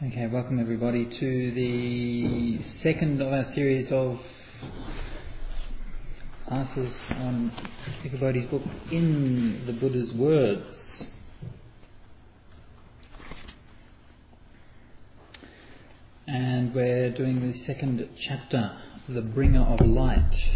Okay, welcome everybody to the second of our series of classes on Ichabod's book, In the Buddha's Words. And we're doing the second chapter, The Bringer of Light.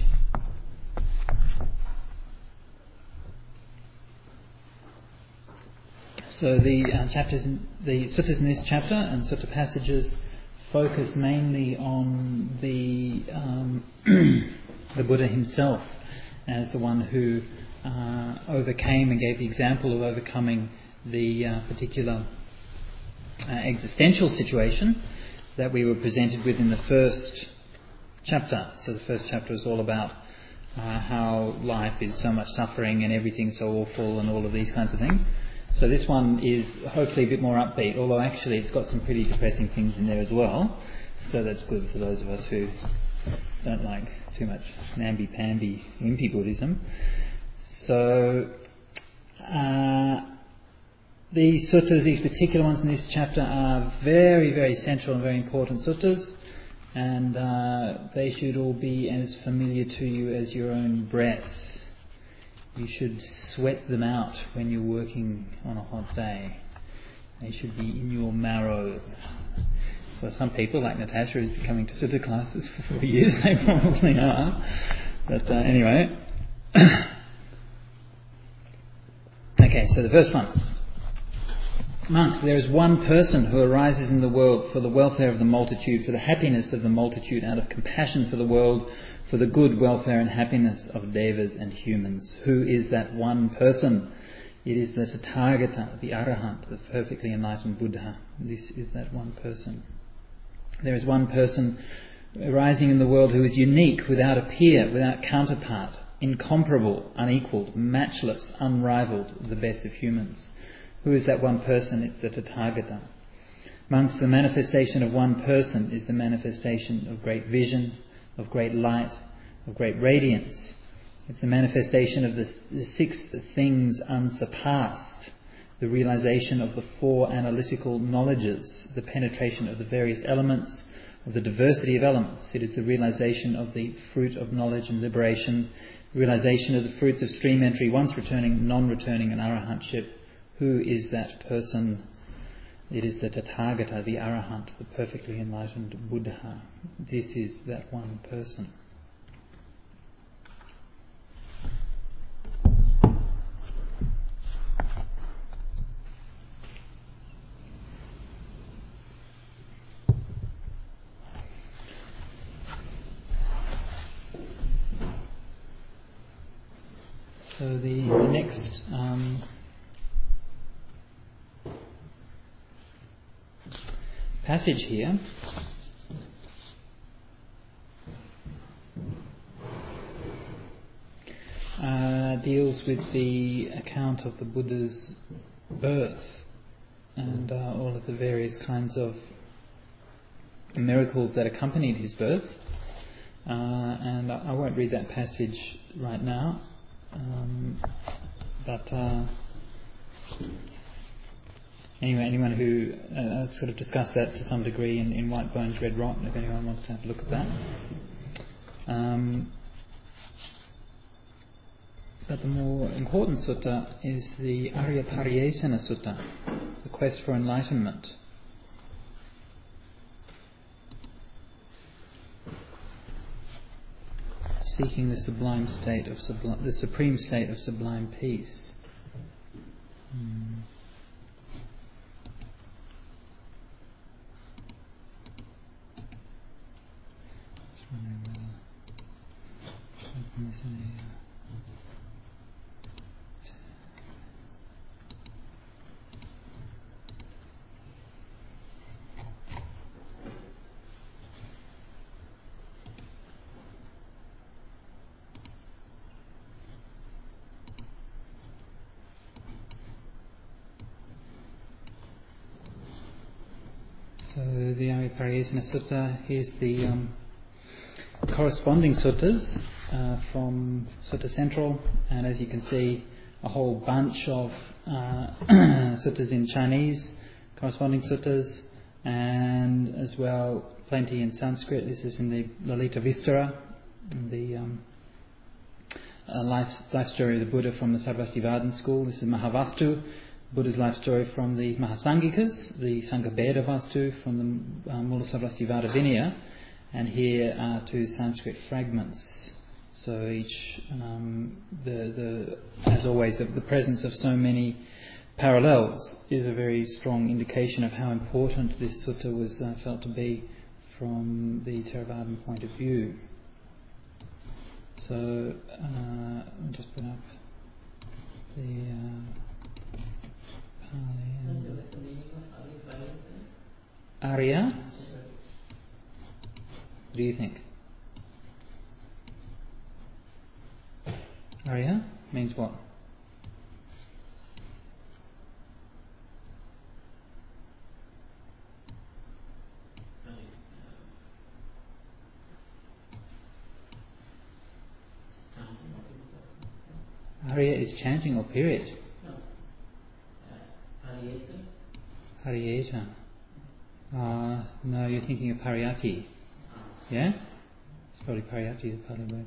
So the suttas in this chapter and sutta passages focus mainly on the Buddha himself as the one who overcame and gave the example of overcoming the particular existential situation that we were presented with in the first chapter. So the first chapter is all about how life is so much suffering and everything's so awful and all of these kinds of things. So this one is hopefully a bit more upbeat, although actually it's got some pretty depressing things in there as well. So that's good for those of us who don't like too much namby-pamby wimpy Buddhism. So these suttas, these particular ones in this chapter, are very, very central and very important suttas, and they should all be as familiar to you as your own breath. You should sweat them out when you're working on a hot day. They should be in your marrow. For some people, like Natasha, who's been coming to sutta classes for 4 years, they probably are. But anyway. Okay, so the first one. Monks, there is one person who arises in the world for the welfare of the multitude, for the happiness of the multitude, out of compassion for the world, for the good welfare and happiness of devas and humans. Who is that one person? It is the Tathagata, the Arahant, the perfectly enlightened Buddha. This is that one person. There is one person arising in the world who is unique, without a peer, without counterpart, incomparable, unequalled, matchless, unrivaled, the best of humans. Who is that one person? It's the Tathagata. Monks, the manifestation of one person is the manifestation of great vision, of great light, of great radiance. It's a manifestation of the six things unsurpassed, the realization of the four analytical knowledges, the penetration of the various elements, of the diversity of elements. It is the realization of the fruit of knowledge and liberation, the realization of the fruits of stream entry, once returning, non-returning, and arahantship. Who is that person? It is the Tathagata, the Arahant, the perfectly enlightened Buddha. This is that one person. So the next passage here deals with the account of the Buddha's birth and all of the various kinds of miracles that accompanied his birth. And I won't read that passage right now, but anyway, anyone who sort of discussed that to some degree in White Bones, Red Rot, if anyone wants to have a look at that. But the more important sutta is the Arya Pariyesana Sutta, the quest for enlightenment. Seeking the sublime state of the supreme state of sublime peace. So the Arya Pariyesana Sutta is the corresponding suttas from Sutta Central, and as you can see, a whole bunch of suttas in Chinese, corresponding suttas, and as well plenty in Sanskrit. This is in the Lalita Vistara, the life story of the Buddha from the Sarvastivadin school. This is Mahavastu, Buddha's life story from the Mahasangikas, the Sanghabheda Vastu from the Mula Sarvastivada Vinaya, and here are two Sanskrit fragments. So each, as always, the presence of so many parallels is a very strong indication of how important this sutta was felt to be from the Theravadan point of view. So I'll just put up the Pali and Arya. What do you think? Arya means what? Arya is chanting or period? Pariyeta. No, you're thinking of pariyati. Yeah? It's probably pariyati, the Pali word.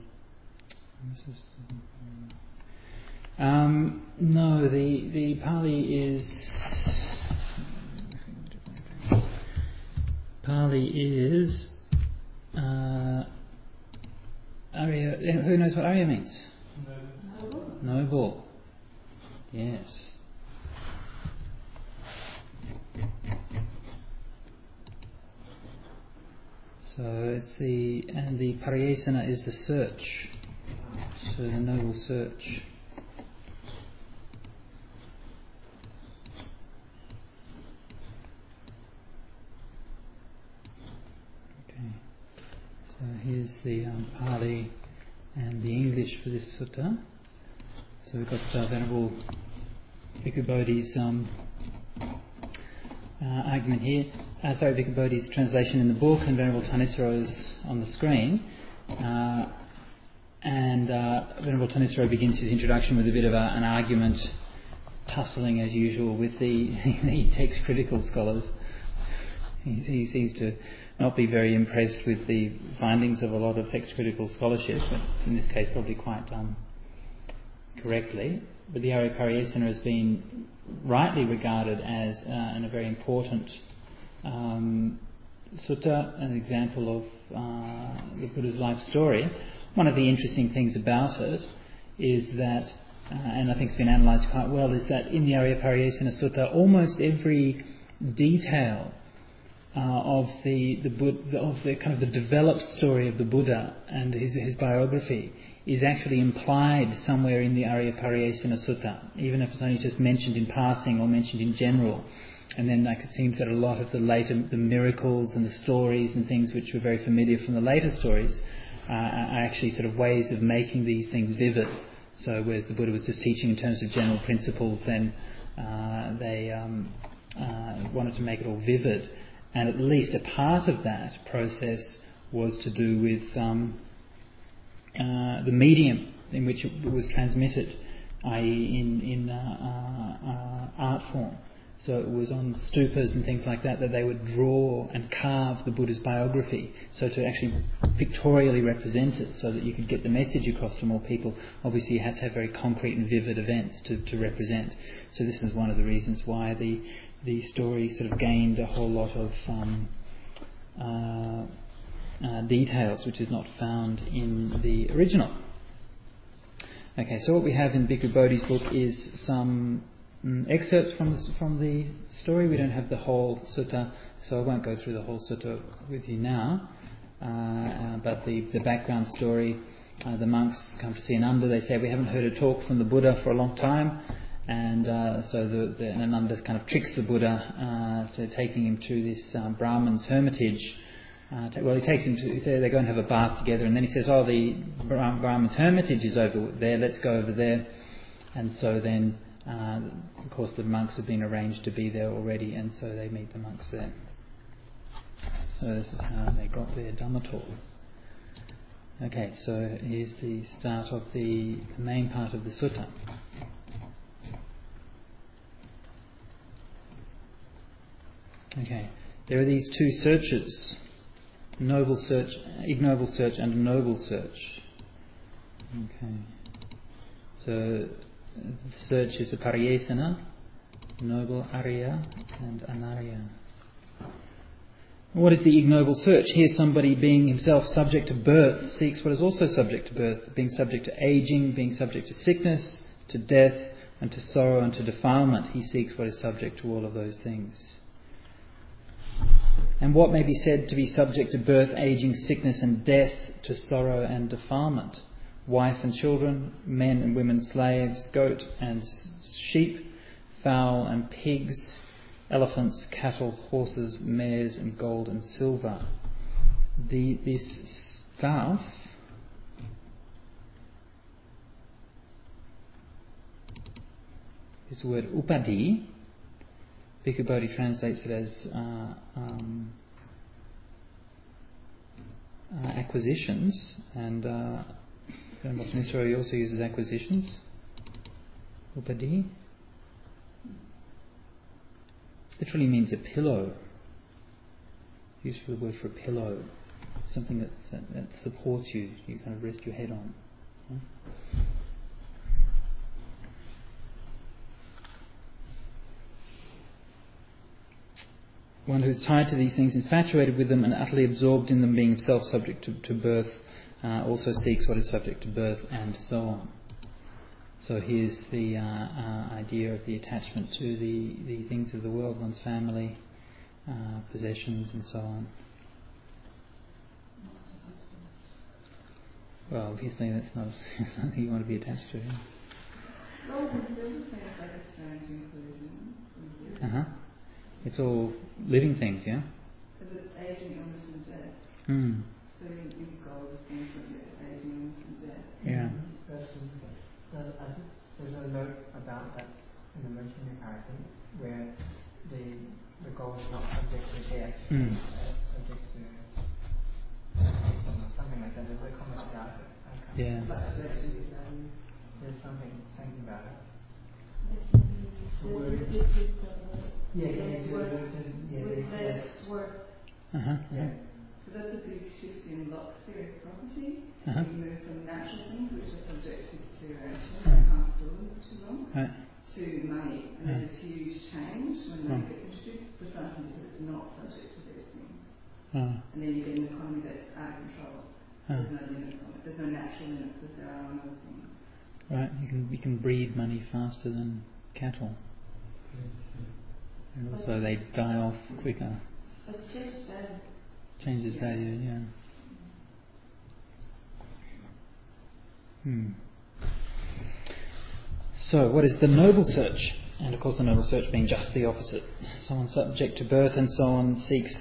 No, the Pali is Arya. Who knows what Arya means? Noble. Yes. So it's the Pariyesana is the search. So the noble search. Okay. So here's the Pali and the English for this sutta. So we've got Venerable Bhikkhu Bodhi's argument here. Bhikkhu Bodhi's translation in the book, and Venerable Thanissaro on the screen. Venerable Thanissaro begins his introduction with a bit of an argument, tussling as usual with the text critical scholars. He seems to not be very impressed with the findings of a lot of text critical scholarship, but in this case probably quite correctly. But the Arya Pariyesana has been rightly regarded as a very important sutta, an example of the Buddha's life story. One of the interesting things about it is that, and I think it's been analysed quite well, is that in the Arya Pariyesana Sutta, almost every detail of the kind of the developed story of the Buddha and his biography is actually implied somewhere in the Arya Pariyesana Sutta, even if it's only just mentioned in passing or mentioned in general. And then it seems that a lot of the miracles and the stories and things which were very familiar from the later stories are actually sort of ways of making these things vivid. So whereas the Buddha was just teaching in terms of general principles, then they wanted to make it all vivid. And at least a part of that process was to do with the medium in which it was transmitted, i.e. in art form. So it was on stupas and things like that they would draw and carve the Buddha's biography, so to actually pictorially represent it so that you could get the message across to more people. Obviously you had to have very concrete and vivid events to represent. So this is one of the reasons why the story sort of gained a whole lot of details which is not found in the original. Okay, so what we have in Bhikkhu Bodhi's book is some excerpts from the story. We don't have the whole sutta, so I won't go through the whole sutta with you now. But the background story, the monks come to see Ananda. They say, we haven't heard a talk from the Buddha for a long time. And so Ananda kind of tricks the Buddha to taking him to this Brahman's hermitage. He takes him to, he says they're going to have a bath together, and then he says, the Brahman's hermitage is over there, let's go over there. And so then, of course, the monks have been arranged to be there already, and so they meet the monks there. So this is how they got their Dhamma talk. Okay, so here's the start of the main part of the sutta. Okay, There are these two searches, noble search, ignoble search and a noble search. Okay. So the search is a pariyesana, noble arya and anarya. What is the ignoble search? Here somebody being himself subject to birth seeks what is also subject to birth, being subject to aging, being subject to sickness, to death, and to sorrow and to defilement. He seeks what is subject to all of those things. And what may be said to be subject to birth, aging, sickness and death, to sorrow and defilement? Wife and children, men and women slaves, goat and sheep, fowl and pigs, elephants, cattle, horses, mares and gold and silver. This stuff is the word upadi. Bhikkhu Bodhi translates it as acquisitions, and Nisro also uses acquisitions. Upadi literally means a pillow. Used for the word for a pillow, something that supports you. You kind of rest your head on. One who is tied to these things, infatuated with them and utterly absorbed in them, being himself subject to birth, also seeks what is subject to birth, and so on. So here's the idea of the attachment to the things of the world, one's family, possessions and so on. Well, obviously that's not something you want to be attached to. Yeah? Well, it doesn't seem like a strange inclusion. Uh-huh. It's all living things, yeah? Because it's aging, illness and death. Mm. So you've got all the things subject to aging, illness and death. Yeah. There's a note about that in the Merchant Narrative where the goal is not subject to death, subject to something like that. There's a comment about it. Yeah. There's something about it. The word is work. Uh-huh. Yeah. So that's a big shift in Locke's theory of property. Uh-huh. You move from natural things, which are subject to deterioration, you can't store them for too long, Right. to money. And there's this huge change when money gets introduced, precisely because it's not subject to these things. And then you get an economy that's out of control. There's no limits on it. There's no natural limits as there are on other things. Right. You can breed money faster than cattle. And also they die off quicker. But it changes value. Changes value, yeah. So, what is the noble search? And of course, the noble search being just the opposite. Someone subject to birth and so on seeks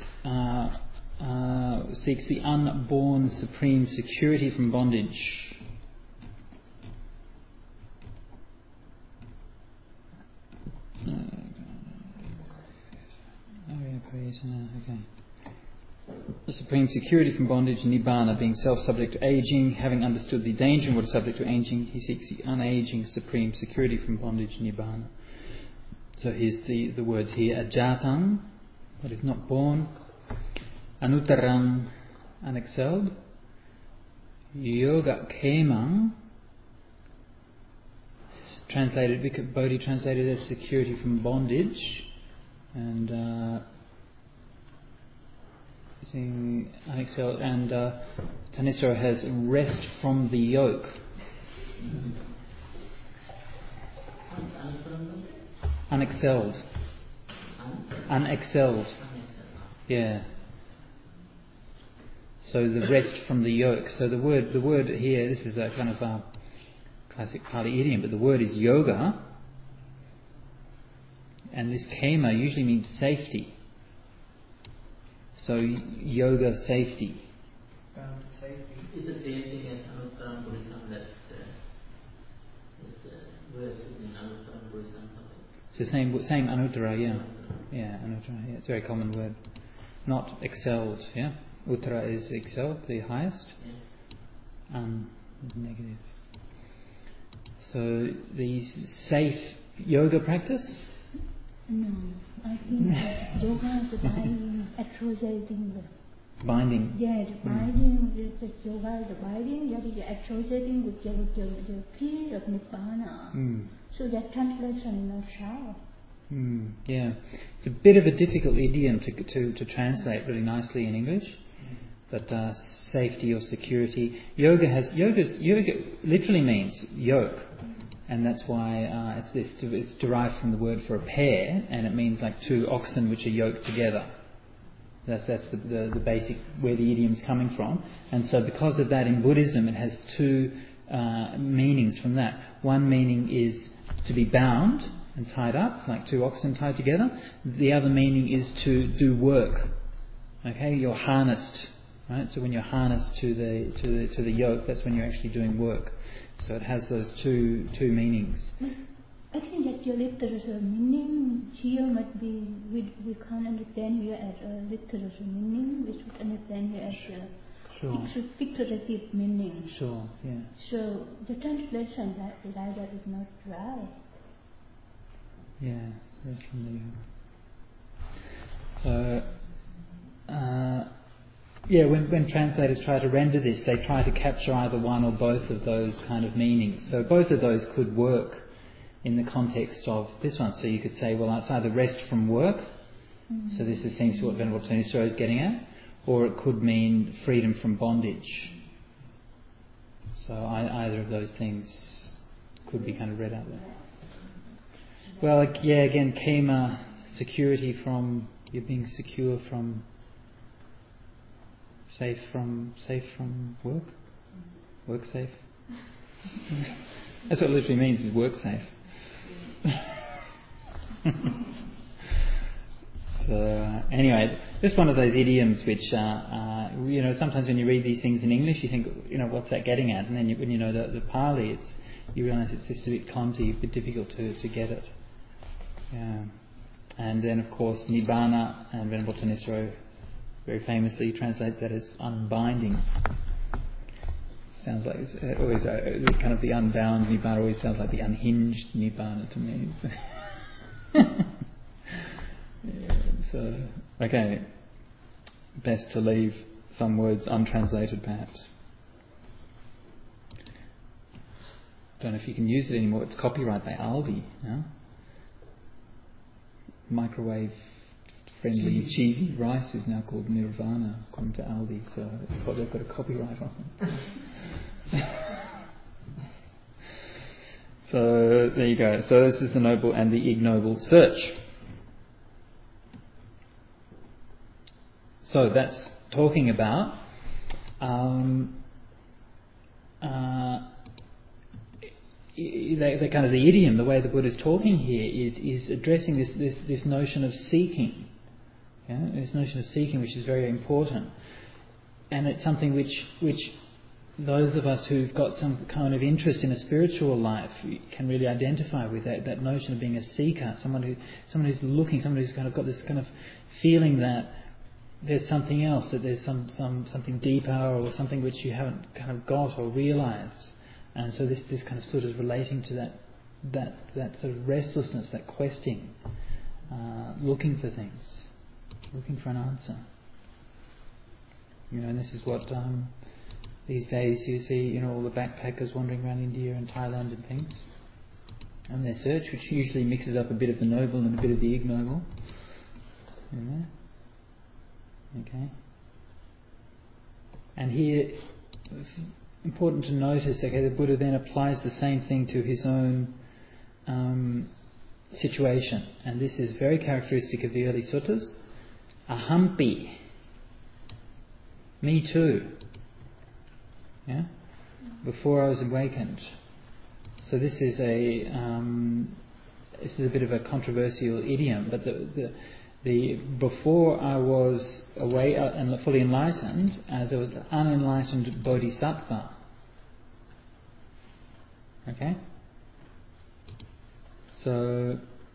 the unborn supreme security from bondage. Okay. The supreme security from bondage, nibbana, being self-subject to aging, having understood the danger of what is subject to aging, he seeks the unaging supreme security from bondage, nibbana. So here's the words here: ajatang, what is not born; anuttarang, unexcelled; yoga kemang, translated, Bhikkhu Bodhi translated as security from bondage, and unexcelled, and Thanissaro has rest from the yoke. Unexcelled. Unexcelled. Yeah. So the rest from the yoke. So the word here, this is a kind of a classic Pali idiom, but the word is yoga, and this kema usually means safety. So yoga, safety. It's the same thing as Anuttarang Purisam, that verse in Anuttarang Purisam. It's the same Anuttara, yeah. Yeah, Anuttara, yeah. It's a very common word. Not excelled, yeah. Uttara is excelled, the highest. Yeah. Is negative. So the safe yoga practice No, I think yoga is binding, associating the binding. Yeah, the binding, the yoga, the binding, that is associating with the period of Nibbana. So that translation is not sharp. Yeah, it's a bit of a difficult idiom to translate really nicely in English. But safety or security. Yoga literally means yoke, and that's why it's derived from the word for a pair, and it means like two oxen which are yoked together. That's the basic where the idiom's coming from. And so because of that, in Buddhism, it has two meanings from that. One meaning is to be bound and tied up, like two oxen tied together. The other meaning is to do work. Okay, you're harnessed, right? So when you're harnessed to the yoke, that's when you're actually doing work. So it has those two meanings. I think that your literal meaning here might be we can't understand here as a literal meaning. We should understand here as a figurative meaning. Sure. Yeah. So the translation that is not right. Yeah, definitely. So, when translators try to render this, they try to capture either one or both of those kind of meanings. So both of those could work in the context of this one. So you could say, well, it's either rest from work, so this seems to what Venerable Thanissaro is getting at, or it could mean freedom from bondage. So either of those things could be kind of read out there. Well, again, kema, security from, you're being secure from, safe from work safe. That's what it literally means, is work safe. So anyway, just one of those idioms which, sometimes when you read these things in English, you think, what's that getting at? And then when you know the Pali, you realise it's just a bit clumsy, a bit difficult to get it. Yeah. And then, of course, Nibbana, and Venerable Thanissaro very famously translates that as unbinding. Sounds like it's always kind of the unbound Nibbana always sounds like the unhinged Nibbana to me. So, okay, best to leave some words untranslated, perhaps. Don't know if you can use it anymore. It's copyright by Aldi. Yeah? Microwave friendly cheesy rice is now called Nirvana, according to Aldi. So they've got a copyright on it. So there you go. So this is the noble and the ignoble search. So that's talking about the kind of the idiom, the way the Buddha is talking here is addressing this notion of seeking. Yeah? This notion of seeking, which is very important, and it's something which those of us who've got some kind of interest in a spiritual life can really identify with that notion of being a seeker, someone who's looking, someone who's kind of got this kind of feeling that there's something else, that there's something deeper or something which you haven't kind of got or realised. And so this kind of sort of relating to that sort of restlessness, that questing, looking for things, looking for an answer. And this is what these days you see, all the backpackers wandering around India and Thailand and things, and their search, which usually mixes up a bit of the noble and a bit of the ignoble. Okay. And here, important to notice, the Buddha then applies the same thing to his own situation. And this is very characteristic of the early suttas. Ahampi. Me too. Yeah? Before I was awakened. So this is a bit of a controversial idiom, but the before I was away and fully enlightened, as I was the unenlightened bodhisattva. Okay? So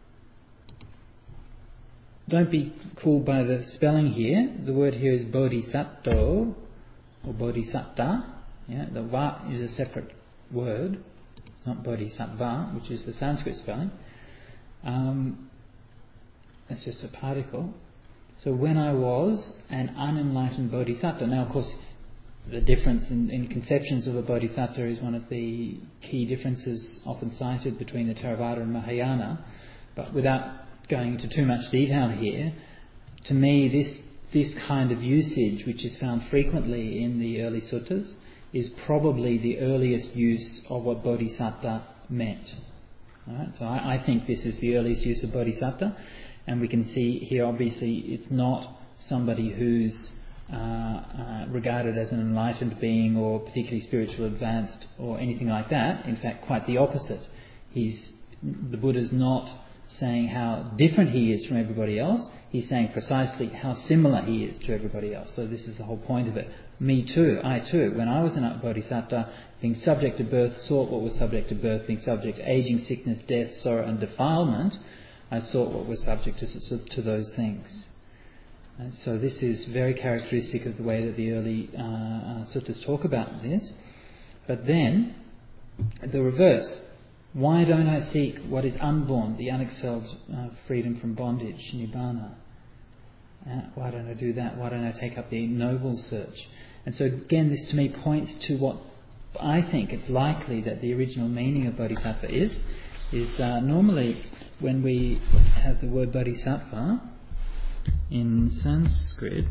don't be fooled by the spelling here. The word here is bodhisattva or bodhisatta. Yeah? The va is a separate word. It's not bodhisattva, which is the Sanskrit spelling. It's just a particle. So when I was an unenlightened bodhisattva, now of course the difference in conceptions of a bodhisattva is one of the key differences often cited between the Theravada and Mahayana, but without going into too much detail here, to me this kind of usage, which is found frequently in the early suttas, is probably the earliest use of what bodhisattva meant. Right? So I think this is the earliest use of bodhisattva, and we can see here obviously it's not somebody who's regarded as an enlightened being or particularly spiritually advanced or anything like that. In fact, quite the opposite. The Buddha's not saying how different he is from everybody else. He's saying precisely how similar he is to everybody else. So this is the whole point of it. Me too, I too, when I was an bodhisattva, being subject to birth, sought what was subject to birth, being subject to aging, sickness, death, sorrow and defilement, I sought what was subject to those things. And so this is very characteristic of the way that the early suttas talk about this. But then, the reverse. Why don't I seek what is unborn, the unexcelled freedom from bondage, nibbana? Why don't I do that? Why don't I take up the noble search? And so again, this to me points to what I think it's likely that the original meaning of bodhisattva is normally when we have the word bodhisattva in Sanskrit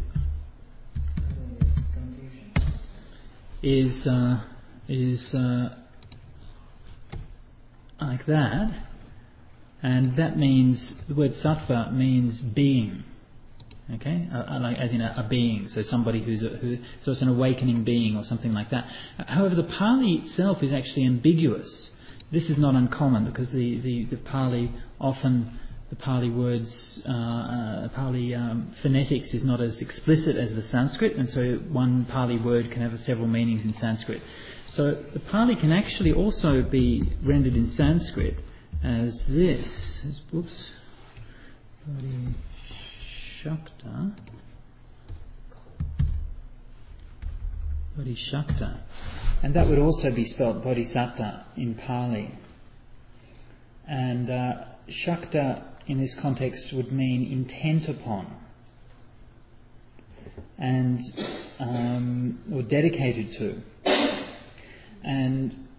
is like that, and that means the word sattva means being. Okay, like as in a being, so somebody so it's an awakening being or something like that. However, the Pali itself is actually ambiguous. This is not uncommon because the Pali often, the Pali words, Pali phonetics is not as explicit as the Sanskrit, and so one Pali word can have several meanings in Sanskrit. So the Pali can actually also be rendered in Sanskrit as this. Whoops. Bodhisattva. And that would also be spelled bodhisattva in Pali. And Shakta in this context would mean intent upon, and or dedicated to. And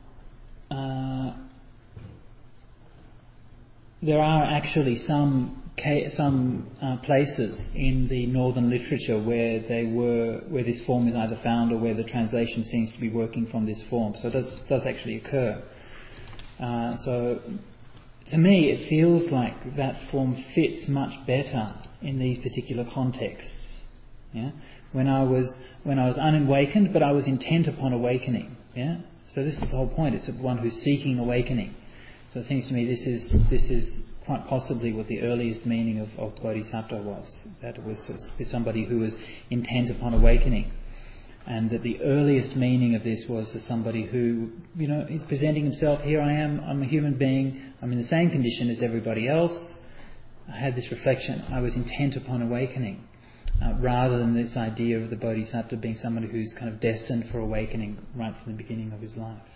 there are actually some places in the northern literature where this form is either found or where the translation seems to be working from this form. So it does actually occur. So to me, it feels like that form fits much better in these particular contexts. Yeah, when I was unawakened, but I was intent upon awakening. Yeah, so this is the whole point. It's one who's seeking awakening. So it seems to me this is quite possibly what the earliest meaning of bodhisattva was. That it was to somebody who was intent upon awakening. And that the earliest meaning of this was to somebody who, is presenting himself, here I am, I'm a human being, I'm in the same condition as everybody else. I had this reflection, I was intent upon awakening. Rather than this idea of the bodhisattva being somebody who's kind of destined for awakening right from the beginning of his life.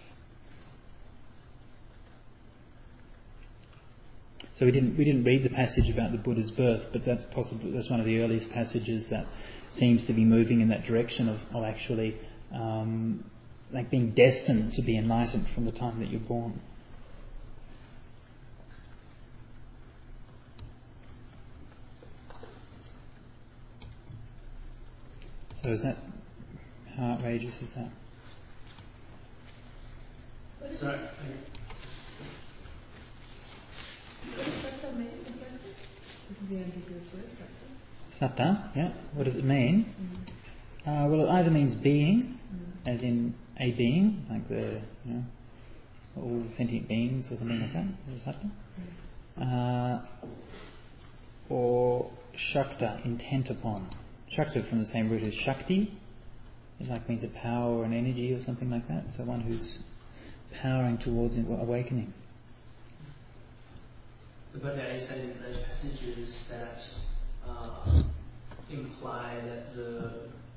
So we didn't read the passage about the Buddha's birth, but that's one of the earliest passages that seems to be moving in that direction of actually like being destined to be enlightened from the time that you're born. So is that, how outrageous is that? Sorry. Satta, yeah. What does it mean? Well, it either means being, as in a being, like all sentient beings or something like that. Is it satta? Or shakta, intent upon. Shakta from the same root as shakti. It means a power or an energy or something like that. So one who's powering towards awakening. So, but are you saying that those passages that imply that the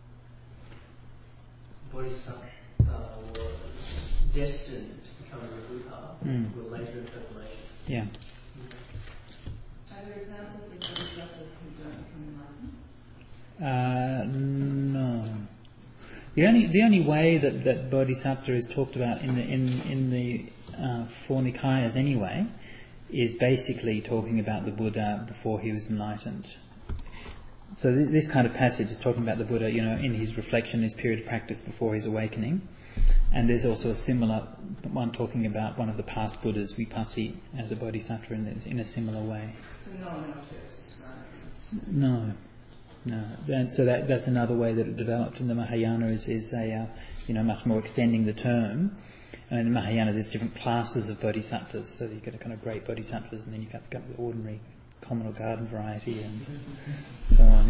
bodhisattva was destined to become a Buddha were later interpolations? Yeah. Are there examples of bodhisattvas who don't become enlightened? No. The only way that bodhisattva is talked about in the four Nikayas anyway is basically talking about the Buddha before he was enlightened. So this kind of passage is talking about the Buddha, in his reflection, his period of practice before his awakening. And there's also a similar one talking about one of the past Buddhas, Vipassi, as a bodhisattva in a similar way. So no one else is No. And so that's another way that it developed in the Mahayana is a much more extending the term. And in the Mahayana there's different classes of bodhisattvas. So you've got a kind of great bodhisattvas, and then you've got the ordinary common or garden variety, and so on.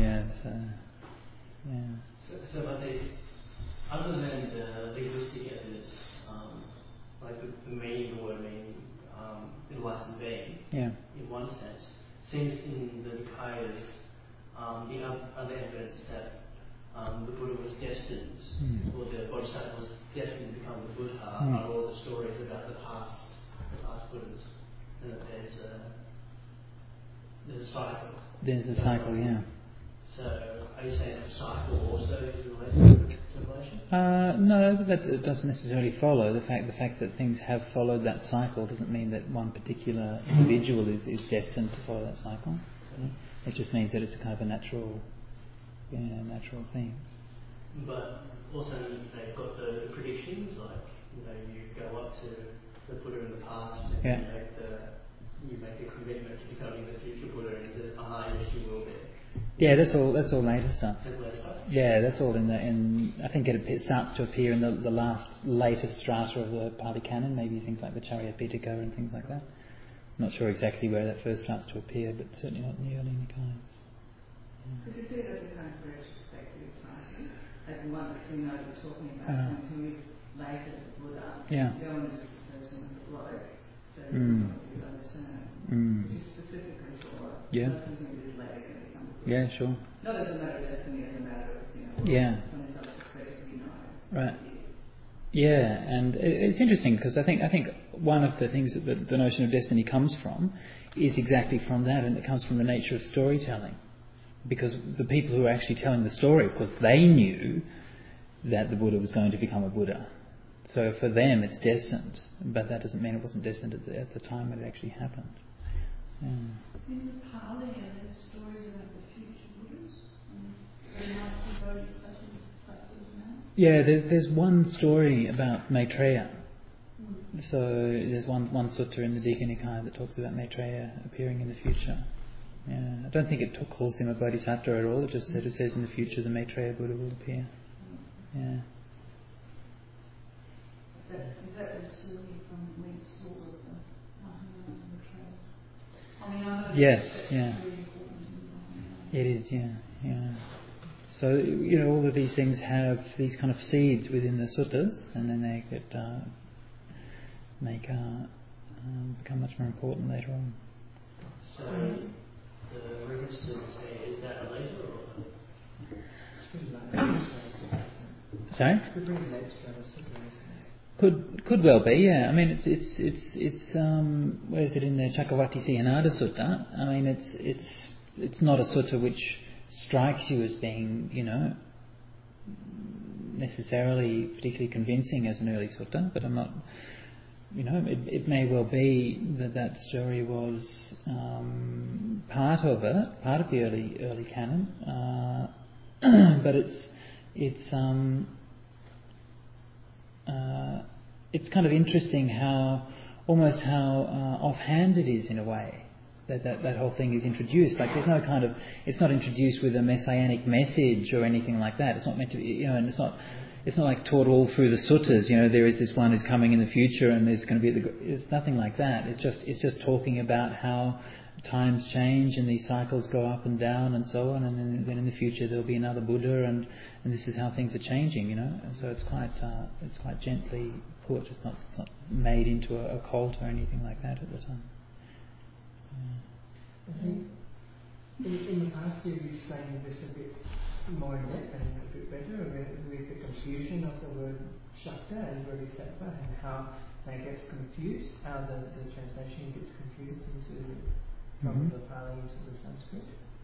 So but other than the linguistic evidence, like the meaning of the word enlightened being, in one sense, seems in the Nikayas, the other evidence that the Buddha was destined, or the Bodhisattva was destined to become the Buddha, are all the stories about the past Buddhas, and that there's a cycle. There's a cycle, yeah. So, are you saying that the cycle also is related to revelation? No, that doesn't necessarily follow. The fact that things have followed that cycle doesn't mean that one particular individual is destined to follow that cycle. It just means that it's a kind of a natural thing. But also they've got the predictions, like you go up to the Buddha in the past and you make a commitment to becoming the future Buddha, and says, yes, you will be. Yeah, that's all later stuff. That's later stuff? Yeah, that's all in I think it starts to appear in the latest strata of the Pali Canon, maybe things like the Charya-Pitaka and things like that. I'm not sure exactly where that first starts to appear, but certainly not in the early Nikayas. Could you see that as a kind of retrospective type, like the one that we know we're talking about, who is later the Buddha? No one is just a person with a bloke, so you understand. Which is specifically for something that is later going to become a Buddha. Yeah, sure. Not as a matter of destiny, as a matter of, when it's unexpected, Right. Yeah, and it's interesting because I think one of the things that the notion of destiny comes from is exactly from that, and it comes from the nature of storytelling. Because the people who are actually telling the story, of course, they knew that the Buddha was going to become a Buddha. So for them, it's destined, but that doesn't mean it wasn't destined at the time when it actually happened. In the Pali, are there stories about the future Buddhas? There might be bodhisattvas now? Yeah, there's one story about Maitreya. So there's one sutta in the Digha Nikaya that talks about Maitreya appearing in the future. Yeah, I don't think it calls him a bodhisattva at all. It just says in the future the Maitreya Buddha will appear. Yeah. Is that the story from when it saw the Mahayana Maitreya? I know yes, that's yeah. really important in the Mahayana. It is, yeah. So, all of these things have these kind of seeds within the suttas, and then they get become much more important later on. So, the reference to say, is that a later or? Sorry? Could well be, yeah. I mean, it's where is it in there? Chakravarti Sihanada Sutta. I mean, it's not a sutta which strikes you as being, necessarily particularly convincing as an early sutta, but I'm not, it may well be that story was part of the early canon, but it's kind of interesting how offhand it is in a way. That whole thing is introduced. Like there's no kind of, it's not introduced with a messianic message or anything like that. It's not meant to be, and it's not like taught all through the suttas. There is this one who's coming in the future, and there's going to be it's nothing like that. It's just talking about how times change and these cycles go up and down and so on, and then in the future there'll be another Buddha, and this is how things are changing. And so it's quite gently put. It's not made into a cult or anything like that at the time. I think in the past you've explained this a bit more in depth and a bit better with the confusion of the word Shakta and Bodhisattva and how that gets confused, how the translation gets confused from the Pali into the Sanskrit.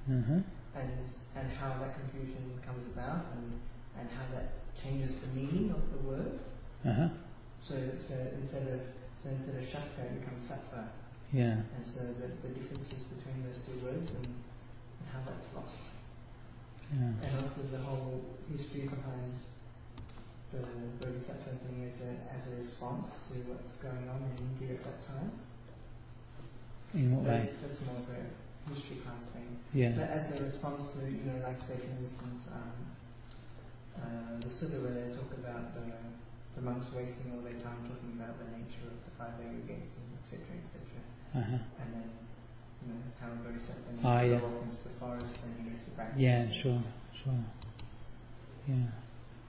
and how that confusion comes about, and how that changes the meaning of the word. So instead of shakta, it becomes sattva. Yeah. And so the differences between those two words and how that's lost. Yeah. And also the whole history behind the Bodhisattva thing as a response to what's going on in India at that time. In what way? That's more of a history class thing. Yeah. But as a response to, like say for instance, the Sutta where they talk about the monks wasting all their time talking about the nature of the five aggregates and etc. And then how a Bodhisattva needs to go off into the forest and he needs to practice. Yeah, sure. Yeah.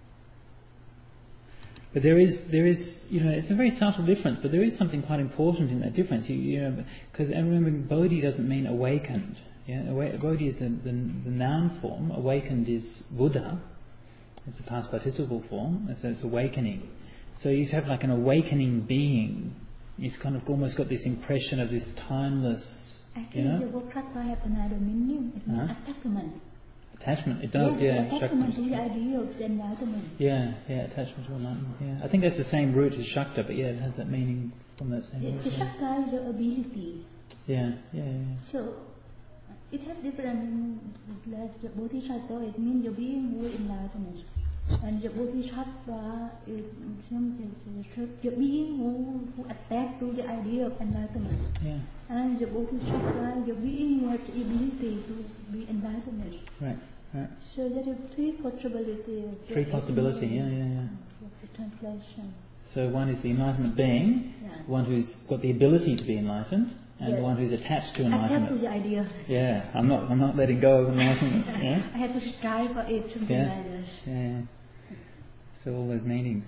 But there is, it's a very subtle difference, but there is something quite important in that difference. Because remember, Bodhi doesn't mean awakened. Yeah, Bodhi is the noun form. Awakened is Buddha. It's the past participle form, so it's awakening. So you have like an awakening being. It's kind of almost got this impression of this timeless. Actually, the word sattva has another meaning. It's attachment. Attachment, it does, attachment to the idea of enlightenment. Yeah, attachment to enlightenment. Yeah, I think that's the same root as shakta, but it has that meaning from that same root. The shakta is the ability. Yeah. So it has different. Like the bodhisattva, it means the being who is enlightened, and the bodhisattva is the being who attached to the idea of enlightenment. Yeah. And the bodhisattva, the being who has the ability to be enlightened. Right. So there are three possibilities. Yeah. The translation. So one is the enlightenment being, one who's got the ability to be enlightened, and one who's attached to enlightenment. Attached to the idea. Yeah, I'm not letting go of enlightenment. Yeah? I have to strive for it, something like this. Yeah. So all those meanings.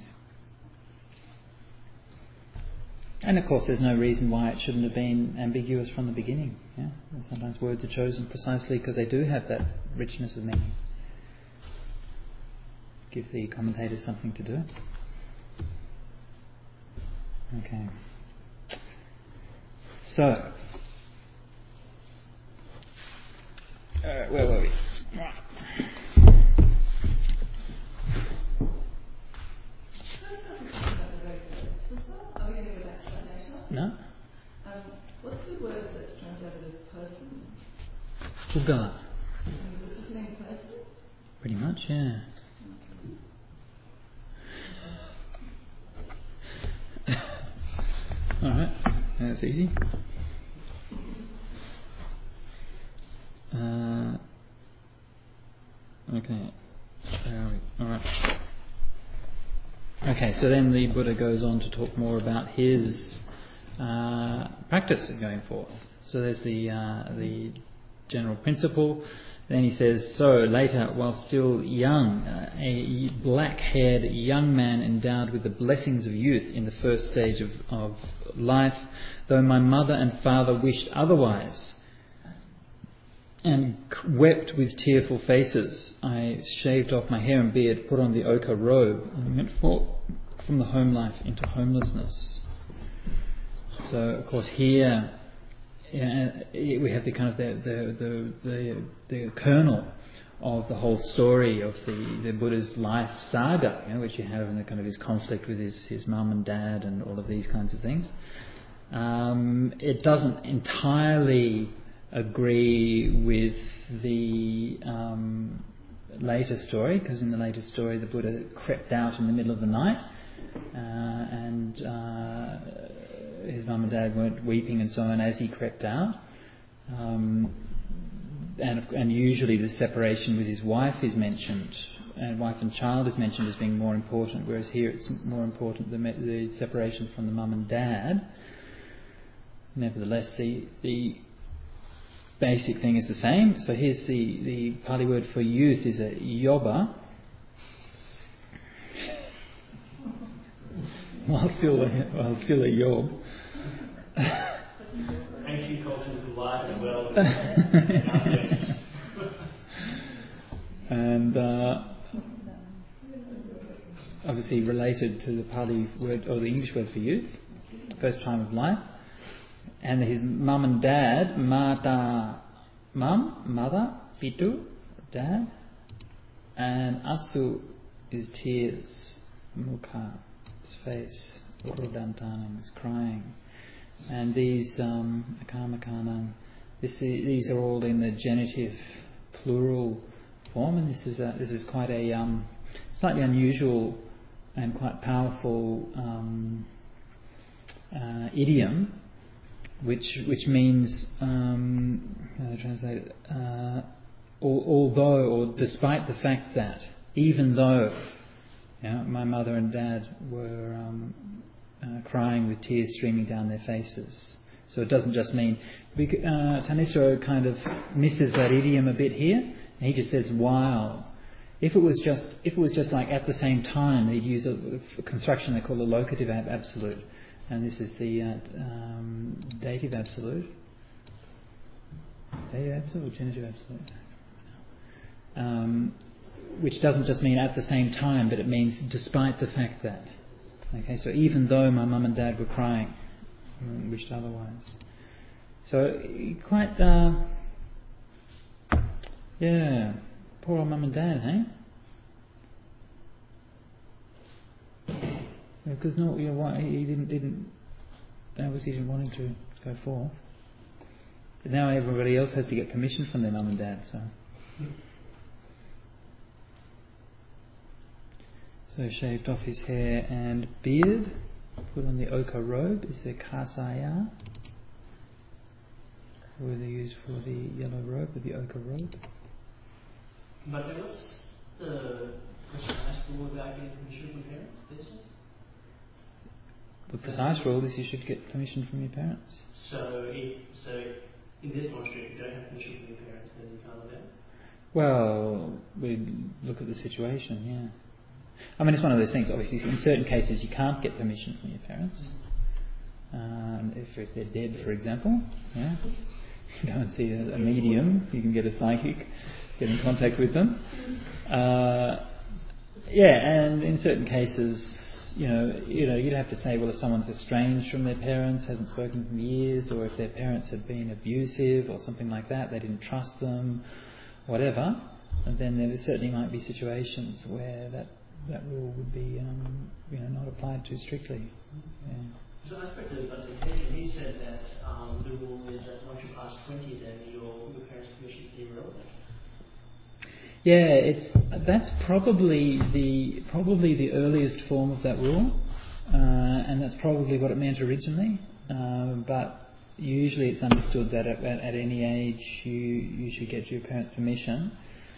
And of course there's no reason why it shouldn't have been ambiguous from the beginning. Yeah? And sometimes words are chosen precisely because they do have that richness of meaning. Give the commentators something to do. Okay. So, where were we? Right. Are we going to go back to that later? No? What's the word that's translated as person? Puggala. Does it just mean person? Pretty much, yeah. Alright, that's easy. Okay, where are we? Alright. Okay, so then the Buddha goes on to talk more about his practice going forth. So there's the general principle. Then he says, so later, while still young, a black-haired young man endowed with the blessings of youth in the first stage of life, though my mother and father wished otherwise, and wept with tearful faces, I shaved off my hair and beard, put on the ochre robe, and went forth from the home life into homelessness. So, of course, here we have the kind of the kernel of the whole story of the Buddha's life saga, which you have in the kind of his conflict with his mum and dad and all of these kinds of things. It doesn't entirely agree with the later story, because in the later story the Buddha crept out in the middle of the night and his mum and dad weren't weeping and so on as he crept out, and usually the separation with his wife is mentioned, and wife and child is mentioned as being more important, whereas here it's more important the separation from the mum and dad. Nevertheless, the basic thing is the same. So here's the Pali word for youth is a yoba. While still a yob. Ancient cultures alive and well. And obviously related to the Pali word or the English word for youth, first time of life. And his mum and dad, mata, mum, mother, Pitu, dad, and Asu is tears, Mukha, his face, Urudantanam is crying. And these Akamakanam, these are all in the genitive plural form, and this is quite a slightly unusual and quite powerful idiom, which means how do I translate it? Although or despite the fact that, even though my mother and dad were crying with tears streaming down their faces. So it doesn't just mean Thanissaro kind of misses that idiom a bit here, and he just says while. If it was just like at the same time, he'd use a construction they call a locative absolute, and this is the dative absolute. Dative absolute or genitive absolute? Which doesn't just mean at the same time, but it means despite the fact that. Okay, so even though my mum and dad were crying, wished otherwise. So quite, poor old mum and dad, hey? Because he obviously didn't want him to go forth. But now everybody else has to get permission from their mum and dad, so. So shaved off his hair and beard, put on the ochre robe, is the kasaya, where they use for the yellow robe or the ochre robe. But what's the precise rule about getting permission from parents? The precise rule is you should get permission from your parents. So in this monastery, if you don't have permission from your parents, then you can't live out? Well, we look at the situation, yeah. I mean, it's one of those things, obviously, in certain cases you can't get permission from your parents. If they're dead, for example, you go and see a medium, you can get a psychic, get in contact with them. And in certain cases, you'd have to say, well, if someone's estranged from their parents, hasn't spoken for years, or if their parents have been abusive or something like that, they didn't trust them, whatever, and then there certainly might be situations where that rule would be, not applied too strictly. Yeah. So I spoke to Dr. He said that the rule is that once you pass 20, then your parents' permission is irrelevant. Yeah, that's probably the earliest form of that rule, and that's probably what it meant originally. But usually it's understood that at any age you should get your parents' permission,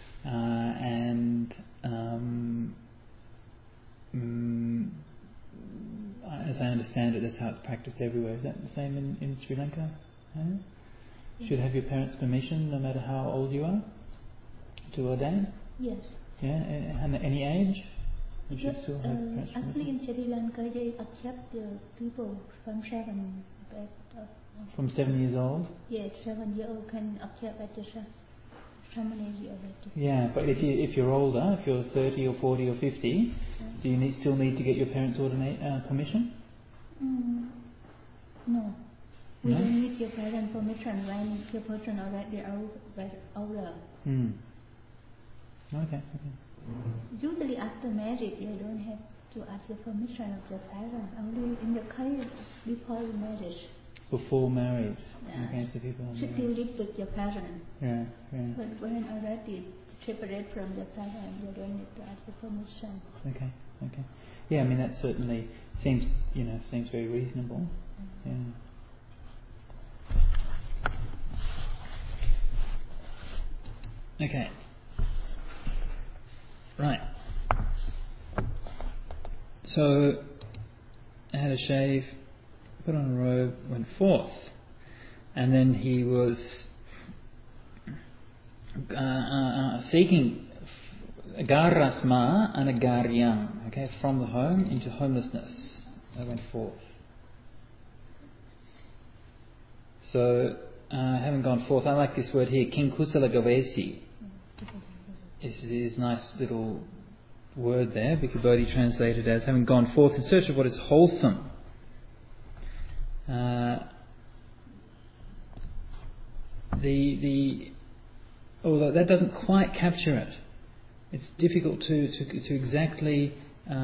as I understand it, that's how it's practiced everywhere. Is that the same in Sri Lanka? Yeah? You should have your parents' permission no matter how old you are to ordain? Yes. Yeah, and at any age? You should still have parents' permission? Actually in Sri Lanka they accept people from 7. From 7 years old? Yes, 7 years old can accept at the ceremony already. Yeah, but if you're older, if you're 30 or 40 or 50, do you still need to get your parents' permission? No. We don't need your parents' permission when the person already older. Okay. Usually after marriage, you don't have to ask the permission of the parents. Only in the case before marriage. Before marriage. Yeah. Okay, so people Should still live with your parents. Yeah. But when already separate from the parents, you don't need to ask the permission. Okay. Yeah, I mean that certainly seems very reasonable. Yeah. Okay. Right. So, I had a shave, put on a robe, went forth, and then he was seeking garasma and a garyang, okay, from the home into homelessness. I went forth. So, having gone forth, I like this word here, kinkusala gavesi. This is a nice little word there, Bhikkhu Bodhi translated as having gone forth in search of what is wholesome. The although that doesn't quite capture it. It's difficult to exactly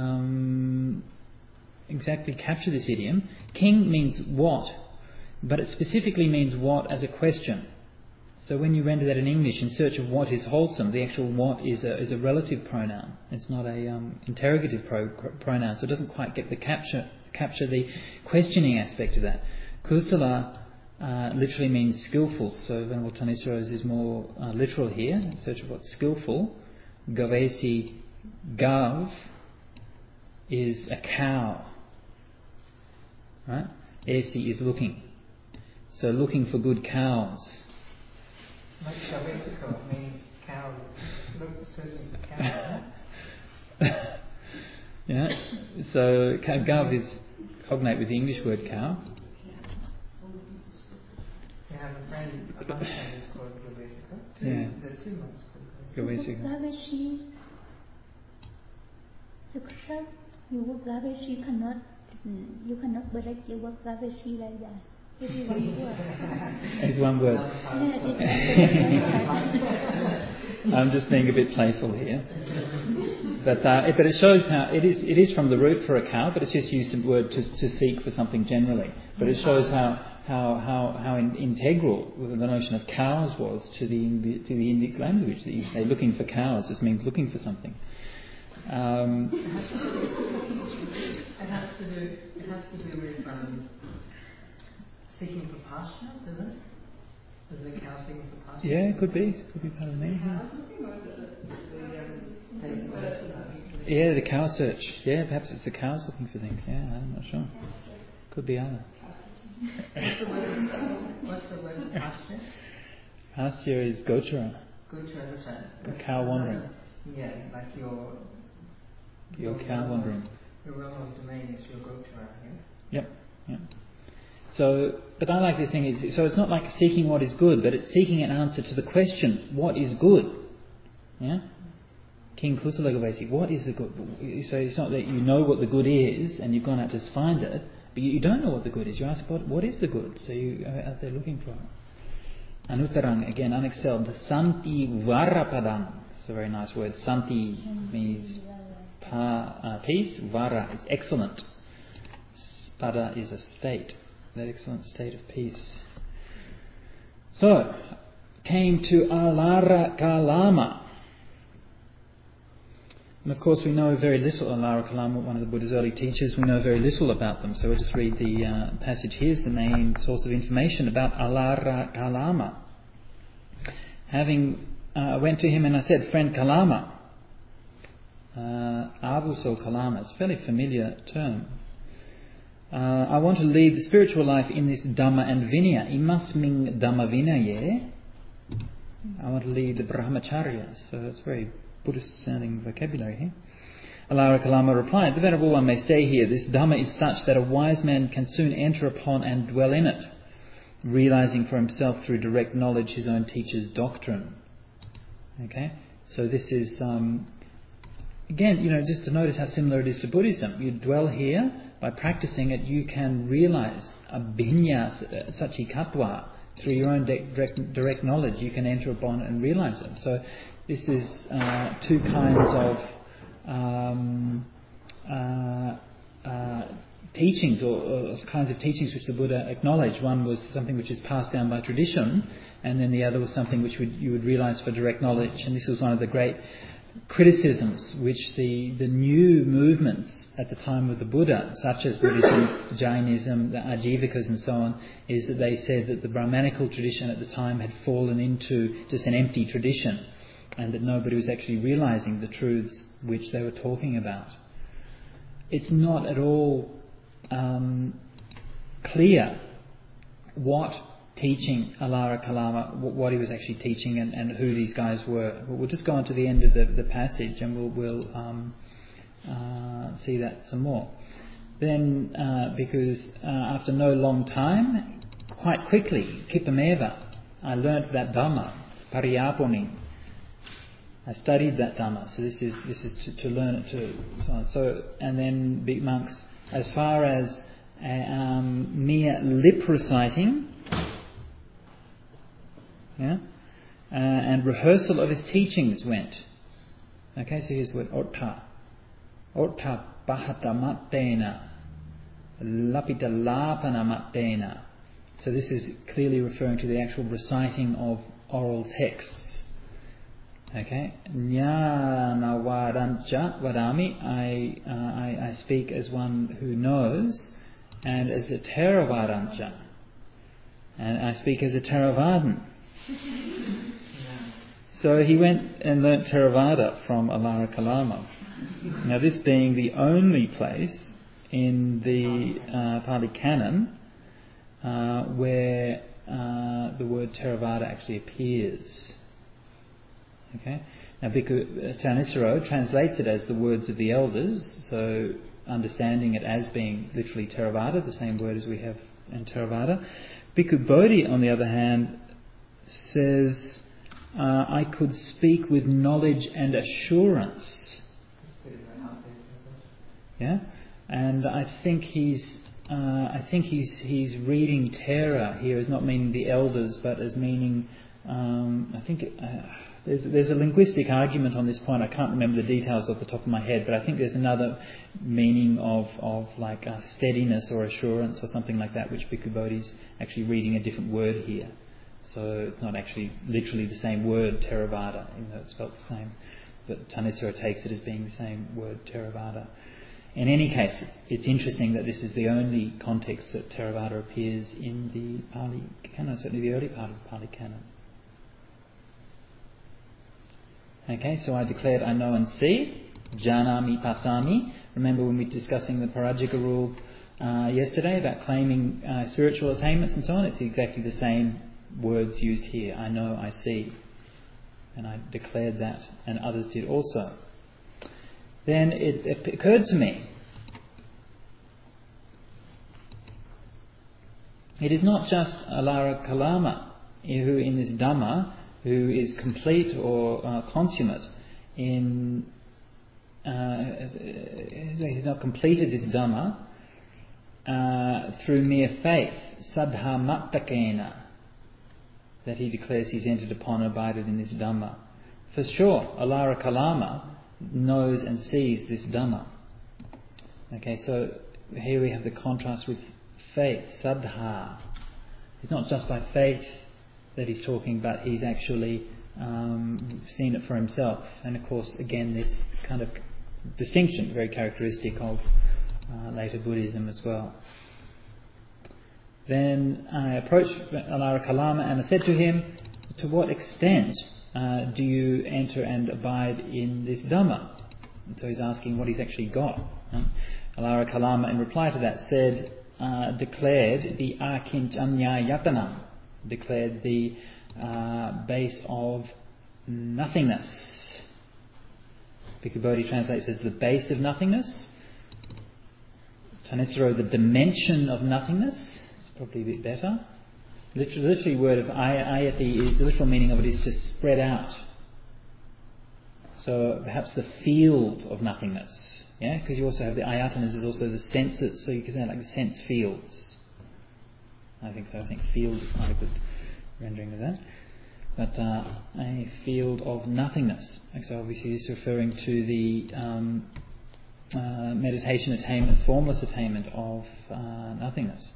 capture this idiom. King means what, but it specifically means what as a question. So when you render that in English, in search of what is wholesome, the actual what is a relative pronoun. It's not a interrogative pronoun, so it doesn't quite get the capture the questioning aspect of that. Kusala literally means skillful, so Venerable Thanissaro is more literal here, in search of what's skillful. Gavesi, gav, is a cow. Right? Esi is looking. So looking for good cows. Like Gavesiko means cow, searching for cow. Yeah. So gav is cognate with the English word cow. You have a friend, a monk friend is called Gavesiko. Yeah. There's 2 monks called Gavesiko. Gaveshi, Gaveshi cannot, you cannot break your word Gaveshi like that. It is one word. It's one word. I'm just being a bit playful here, but it shows how it is from the root for a cow, but it's just used a word to seek for something generally. But it shows how integral the notion of cows was to the Indic language. They're looking for cows just means looking for something. It has to do with seeking for pasture, doesn't it? Is the cow seeking for pasture? Yeah, it could be. Could be part of the meaning. Yeah, the cow search. Yeah, perhaps it's the cows looking for things. Yeah, I'm not sure. Could be other. What's the word for pasture? Pasture is gochara. Gochara, that's right. Cow wandering. Yeah, like your cow wandering. Your realm of domain is your gochara, yeah? Yep. So, but I like this thing. So it's not like seeking what is good, but it's seeking an answer to the question, what is good? Yeah? King Kusala Gavesi, what is the good? So it's not that you know what the good is and you've gone out to find it, but you don't know what the good is. You ask, what is the good? So you are out there looking for it. Anuttarang, again, unexcelled. Santi Varapadang. It's a very nice word. Santi means peace. Vara is excellent. Pada is a state. That excellent state of peace. So, came to Alara Kalama. And of course we know very little. Alara Kalama, one of the Buddha's early teachers, we know very little about them. So we'll just read the passage here. It's the main source of information about Alara Kalama. I went to him and I said, friend Kalama. Avuso Kalama. It's a fairly familiar term. I want to lead the spiritual life in this Dhamma and Vinaya. Imasming Dhamma Vinaya. I want to lead the Brahmacharya. So it's very Buddhist sounding vocabulary here. Alara Kalama replied, the Venerable One may stay here. This Dhamma is such that a wise man can soon enter upon and dwell in it, realizing for himself through direct knowledge his own teacher's doctrine. Okay? So this is, again, just to notice how similar it is to Buddhism. You dwell here. By practicing it, you can realize abhinya sachikatva through your own direct knowledge. You can enter upon and realize it. So this is 2 kinds of teachings or kinds of teachings which the Buddha acknowledged. One was something which is passed down by tradition, and then the other was something which you would realize for direct knowledge. And this was one of the great criticisms which the new movements at the time of the Buddha, such as Buddhism, Jainism, the Ajivikas and so on, is that they said that the Brahmanical tradition at the time had fallen into just an empty tradition and that nobody was actually realizing the truths which they were talking about. It's not at all clear what teaching Alara Kalama, what he was actually teaching and who these guys were. We'll just go on to the end of the passage and we'll see that some more. Then, because after no long time, quite quickly, Kipameva, I learnt that Dhamma, Pariyaponi. I studied that Dhamma, so this is to learn it too. So, and then big monks, as far as mere lip reciting, and rehearsal of his teachings went. Okay, so here's the word otta. Otta bahata mattena. Lapita lapana mattena. So this is clearly referring to the actual reciting of oral texts. Okay, Jnana vadancha vadami. I speak as one who knows, and as a Theravadancha, and I speak as a Theravadan. So he went and learnt Theravada from Alara Kalama. Now, this being the only place in the Pali Canon where the word Theravada actually appears. Okay. Now, Bhikkhu Thanissaro translates it as the words of the elders, so understanding it as being literally Theravada, the same word as we have in Theravada. Bhikkhu Bodhi, on the other hand, says, I could speak with knowledge and assurance. Yeah, and I think he's reading Thera here as not meaning the elders, but as meaning there's a linguistic argument on this point. I can't remember the details off the top of my head, but I think there's another meaning of like steadiness or assurance or something like that, which Bhikkhu Bodhi's actually reading a different word here. So it's not actually literally the same word, Theravada, even though it's spelled the same. But Thanissaro takes it as being the same word, Theravada. In any case, it's interesting that this is the only context that Theravada appears in the Pali Canon, certainly the early part of the Pali Canon. Okay, so I declared I know and see, Janami Pasami. Remember when we were discussing the Parajika rule yesterday about claiming spiritual attainments and so on? It's exactly the same words used here. I know, I see. And I declared that, and others did also. Then it occurred to me, it is not just Alara Kalama who in this Dhamma, who is complete or consummate in, he's not completed this Dhamma through mere faith, Saddha Mattakena, that he declares he's entered upon and abided in this Dhamma. For sure, Alara Kalama knows and sees this Dhamma. Okay, so here we have the contrast with faith, Saddha. It's not just by faith that he's talking, but he's actually seen it for himself. And of course, again, this kind of distinction, very characteristic of later Buddhism as well. Then I approached Alara Kalama and I said to him, to what extent do you enter and abide in this Dhamma? And so he's asking what he's actually got. Alara Kalama, in reply to that, said, declared the Akinchanya Yatanam, declared the base of nothingness. Bhikkhu Bodhi translates as the base of nothingness. Thanissaro, the dimension of nothingness. It's probably a bit better. Literally word of ayati is, the literal meaning of it is to spread out. So perhaps the field of nothingness. Yeah, because you also have the ayatanas is also the senses, so you can say like the sense fields. I think so. I think field is quite a good rendering of that. But a field of nothingness. And so obviously this is referring to the meditation attainment, formless attainment of nothingness.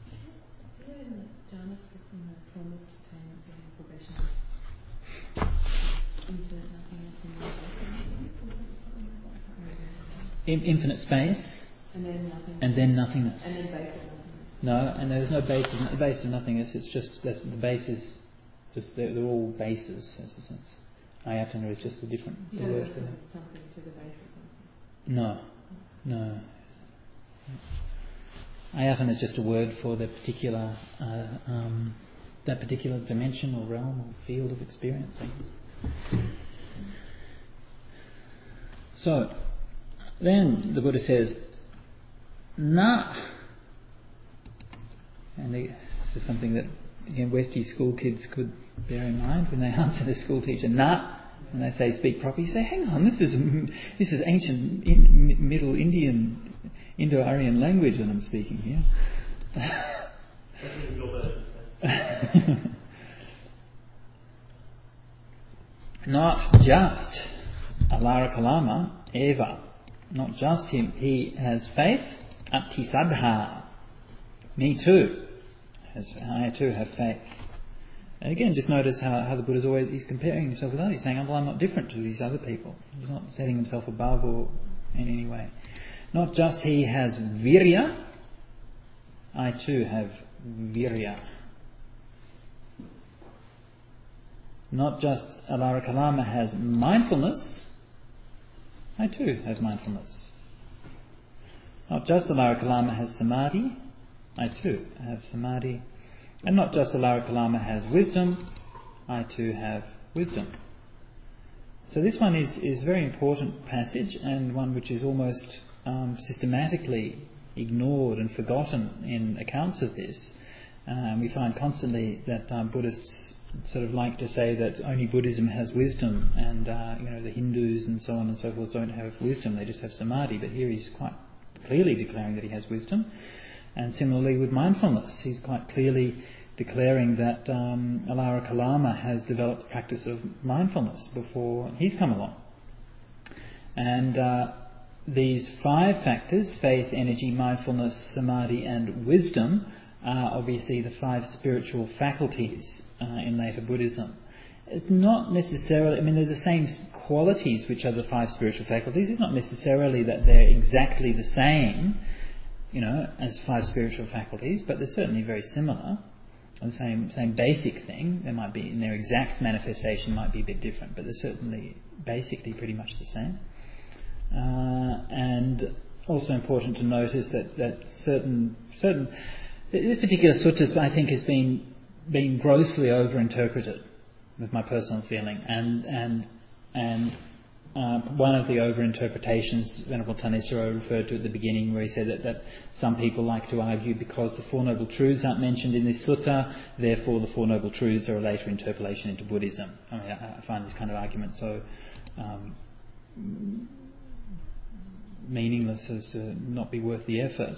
Infinite space, and then nothingness. And then base of nothingness. No, and there's no base of nothingness. It's just the base is just they're all bases, in a sense. Ayatana is just a different word for that. Something to the base of something. No. Ayatana is just a word for the particular that particular dimension or realm or field of experience. So then the Buddha says, "Na," and this is something that again Westie school kids could bear in mind when they answer the school teacher, "Na," and they say "speak properly." You say, "Hang on, this is ancient Middle Indian, Indo-Aryan language that I'm speaking here." not just Alara Kalama, Eva, not just him, he has faith, Atti Saddha, me too, I too have faith. And again, just notice how the Buddha's he's comparing himself with others. He's saying, well, I'm not different to these other people. He's not setting himself above or in any way. Not just he has virya, I too have virya. Not just Alara Kalama has mindfulness, I too have mindfulness. Not just Alara Kalama has samadhi, I too have samadhi. And not just Alara Kalama has wisdom, I too have wisdom. So this one is a very important passage, and one which is almost systematically ignored and forgotten in accounts of this. We find constantly that Buddhists sort of like to say that only Buddhism has wisdom, and the Hindus and so on and so forth don't have wisdom, they just have samadhi. But here he's quite clearly declaring that he has wisdom. And similarly with mindfulness, he's quite clearly declaring that Alara Kalama has developed the practice of mindfulness before he's come along. And these 5 factors, faith, energy, mindfulness, samadhi and wisdom, are obviously the 5 spiritual faculties in later Buddhism. It's not necessarily, they're the same qualities which are the 5 spiritual faculties. It's not necessarily that they're exactly the same, as 5 spiritual faculties, but they're certainly very similar. The same basic thing. They might be, in their exact manifestation, might be a bit different, but they're certainly basically pretty much the same. And also important to notice that certain this particular suttas, I think, has been grossly overinterpreted, with my personal feeling, and one of the overinterpretations Venerable Thanissaro referred to at the beginning, where he said that some people like to argue because the Four Noble Truths aren't mentioned in this sutta, therefore the Four Noble Truths are a later interpolation into Buddhism. I find this kind of argument so meaningless as to not be worth the effort.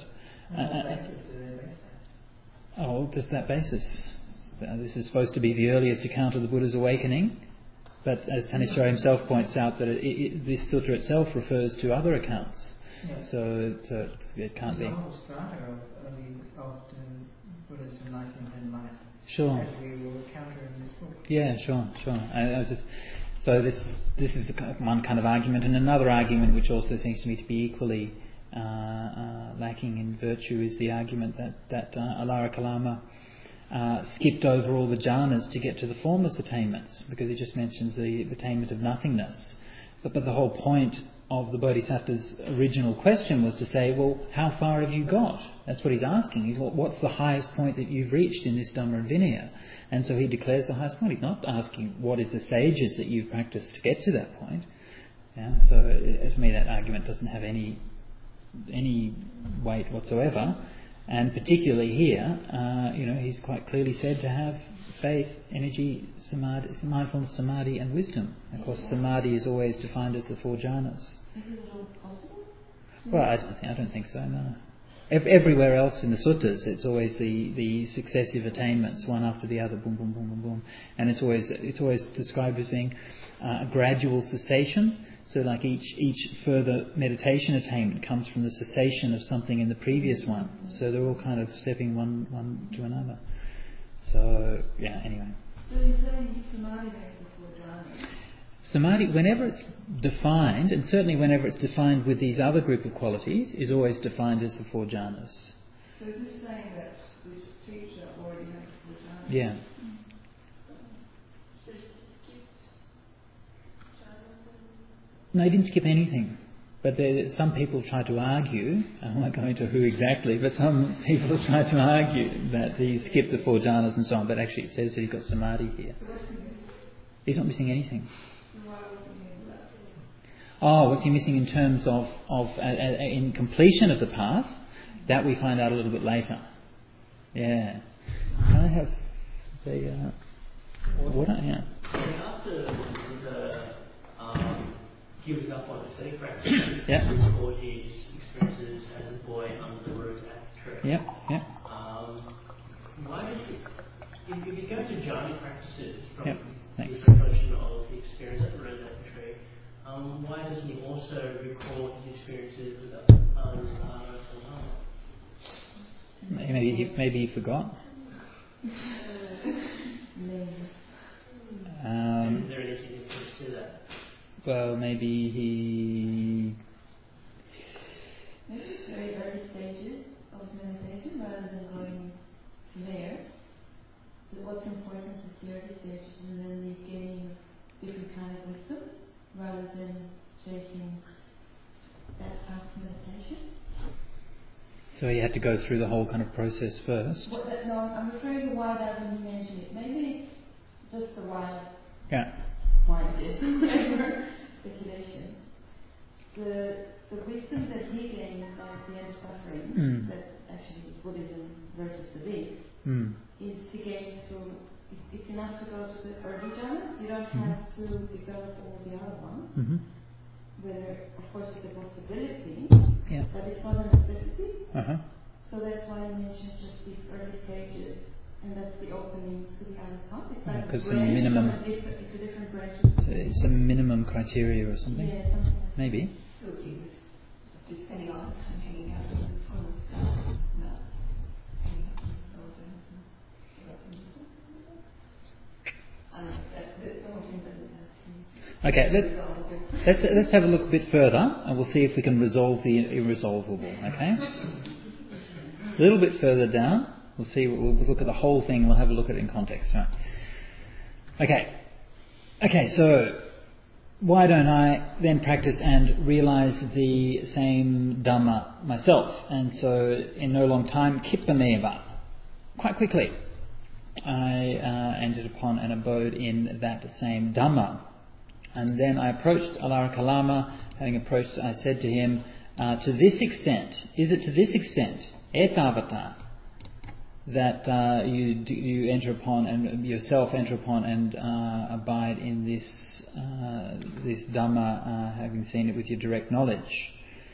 Just that basis. This is supposed to be the earliest account of the Buddha's awakening. But as Thanissaro himself points out, that this sutta itself refers to other accounts. Yeah. So it can't be. It's the whole strata of the Buddha's enlightenment and life. Sure. As we will encounter in this book. Yeah, sure. So this is one kind of argument, and another argument which also seems to me to be equally lacking in virtue is the argument that Alara Kalama skipped over all the jhanas to get to the formless attainments, because he just mentions the attainment of nothingness. But the whole point of the Bodhisattva's original question was to say, well, how far have you got? That's what he's asking. He's what's the highest point that you've reached in this Dhamma and Vinaya? And so he declares the highest point. He's not asking what is the stages that you've practiced to get to that point. Yeah, so to me that argument doesn't have any weight whatsoever. And particularly here, he's quite clearly said to have faith, energy, samadhi, mindfulness, samadhi and wisdom. Of course, samadhi is always defined as the 4 jhanas. Is it all possible? Well, I don't think so, no. Everywhere else in the suttas, it's always the successive attainments, one after the other, boom, boom, boom, boom, boom. And it's always described as being a gradual cessation. So like each further meditation attainment comes from the cessation of something in the previous one. So they're all kind of stepping one to another. So, yeah, anyway. So you're saying samadhi before jhana? Samadhi, whenever it's defined, and certainly whenever it's defined with these other group of qualities, is always defined as the 4 jhanas. So is this saying that this teacher already had the 4 jhanas? Yeah. No, he didn't skip anything. But some people try to argue, I'm not going into who exactly, but some people try to argue that he skipped the 4 jhanas and so on, but actually it says that he got samadhi here. He's not missing anything. What's he missing in terms of in completion of the path? That we find out a little bit later. Yeah. Can I have the water? Yeah. Gives up on his safe practices, or his experiences as a boy under the rose apple tree. Why does it, if you go to jhana practices from the recollection of his experience that read that tree, why doesn't he also recall his experiences with Alara Kalama? Maybe he forgot. Is there any significance to that? Well, maybe he... Maybe it's very early stages of meditation rather than going there. What's important is the early stages and then the gaining different kind of wisdom rather than chasing that path of meditation. So he had to go through the whole kind of process first. No, I'm referring to why that when you mention it. Maybe it's just the why. Yeah. Why it is, whatever speculation. The wisdom that he gained at the end of suffering, that actually is Buddhism versus the Vedas, is he gains through. It's enough to go to the early jhanas. You don't have to develop all the other ones. Whether, of course, it's a possibility, but it's not a necessity. So that's why I mentioned just these early stages, and that's the opening to the other path. It's like because a minimum. It's a different branch. It's a minimum criteria or something. Yeah, something. Maybe. So he was just spending all the time hanging out with the phone stuff, not hanging out with the Okay, let's have a look a bit further, and we'll see if we can resolve the irresolvable. Okay, a little bit further down, we'll see. We'll look at the whole thing. We'll have a look at it in context, right? Okay. So why don't I then practice and realise the same Dhamma myself? And so, in no long time, Kippameva, quite quickly, I entered upon an abode in that same Dhamma. And then I approached Alara Kalama. Having approached, I said to him, to this extent, is it to this extent, etavata, that you enter upon and yourself enter upon and abide in this Dhamma, having seen it with your direct knowledge?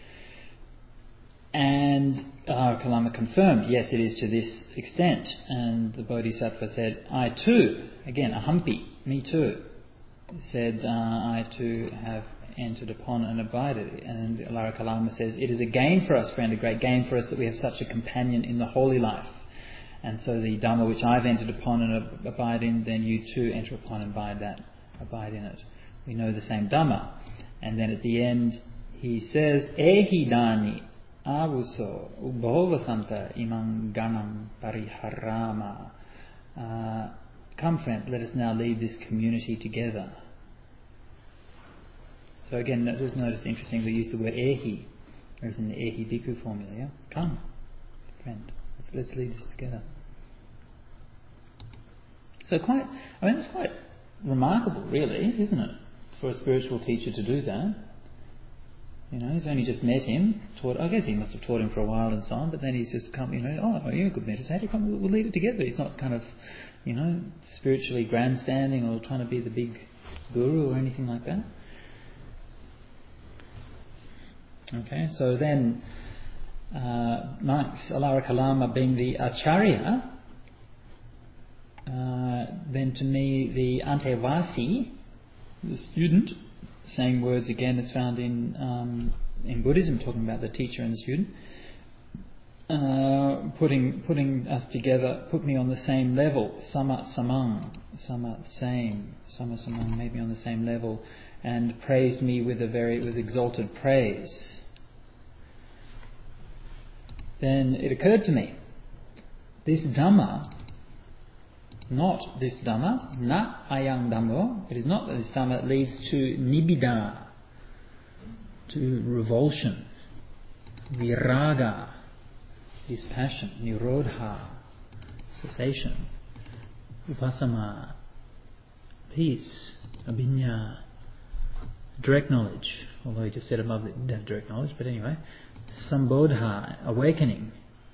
And Alara Kalama confirmed, yes, it is to this extent. And the Bodhisattva said, I too, again, ahampi, me too, said, I too have entered upon and abided. And Alara Kalama says, it is a gain for us, friend, a great gain for us that we have such a companion in the holy life. And so the Dhamma which I've entered upon and abide in, then you too enter upon and abide in it. We know the same Dhamma. And then at the end he says, Ehi dani avuso ubhovasanta imam ganam pariharama. Come, friend, let us now lead this community together. So again, just notice, interestingly, use the word ehi, as in the ehi bhikkhu formula. Yeah? Come, friend, let's lead this together. So it's quite remarkable, really, isn't it, for a spiritual teacher to do that? He's only just met him, I guess he must have taught him for a while and so on, but then he's just come, you're a good meditator, come, we'll lead it together. He's not kind of, spiritually grandstanding or trying to be the big guru or anything like that. Okay, so then monks, Alara Kalama being the Acharya, then to me the Antevasi, the student, same words again as found in Buddhism, talking about the teacher and the student, putting us together, put me on the same level, sama samang, sama same, sama samang, made me on the same level, and praised me with exalted praise. Then it occurred to me, this Dhamma, not this Dhamma, na ayang Dhammo, it is not this Dhamma that leads to nibbida, to revulsion, viraga, dispassion, nirodha, cessation, upasama, peace, abhinya, direct knowledge, although he just said above that he didn't have direct knowledge, but anyway, sambodha, awakening.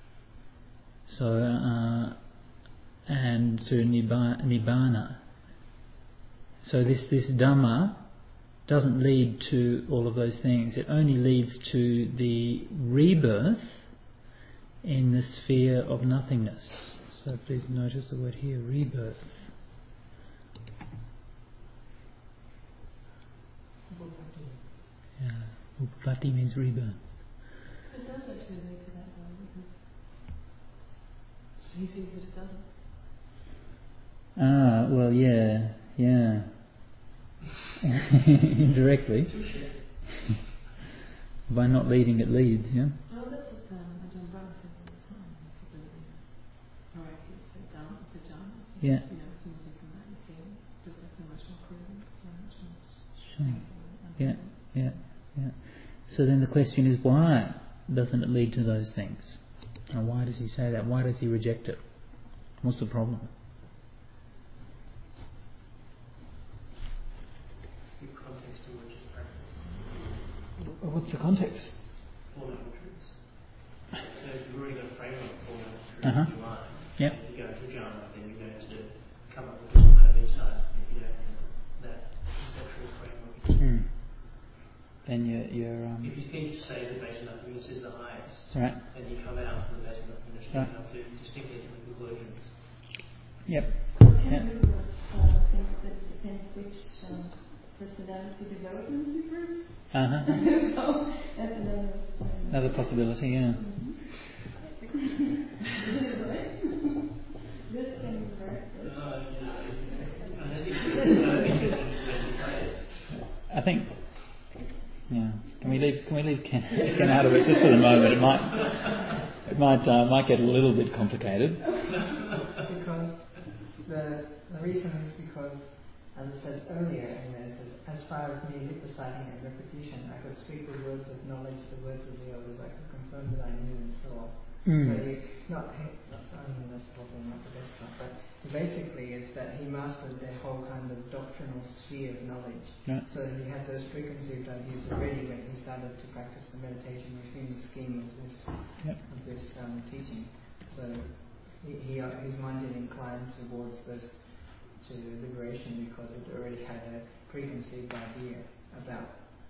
So, and to nibbana. So this Dhamma doesn't lead to all of those things. It only leads to the rebirth in the sphere of nothingness. So please notice the word here, rebirth. Yeah. Upapatti means rebirth. It does actually lead to that though, because he sees that it doesn't. Well, yeah. Indirectly. By not leading, it leads, yeah? Well, that's what Ajahn Brahm said all the time. He said that it is proactive for jhana. Yeah. You know, as soon as you come out, you see it just like so much more clearly, so much more Sure. Yeah. So then the question is, why doesn't it lead to those things? And why does he say that? Why does he reject it? What's the problem? The context in which it's practiced. What's the context? Four Noble Truths. So if you've already got a framework for Four Noble Truths Uh-huh. in your mind, Yep. and you go to jhana, then you're going to come up with some kind of insights. And if you don't have that conceptual framework, Then you're if you think to say that base of nothingness is the highest, right. then you come out from the base of nothingness Right. up to distinctly different conclusions. Yep. Can Yeah. you think that it depends which personality development you first? Uh-huh. So that's Another possibility, yeah. This can work. I think. Yeah. Can we leave Ken out of it just for the moment? It might get a little bit complicated. Because the reason is because, as it says earlier in there, it says, as far as me reciting and repetition, I could speak the words of knowledge, the words of the others, I could confirm that I knew and so on. So that's probably not the best part, but basically is that he mastered the whole kind of doctrinal sphere of knowledge. Yeah. So he had those preconceived ideas already when he started to practice the meditation within the scheme of this teaching. So his mind did incline towards this to liberation because it already had a preconceived idea about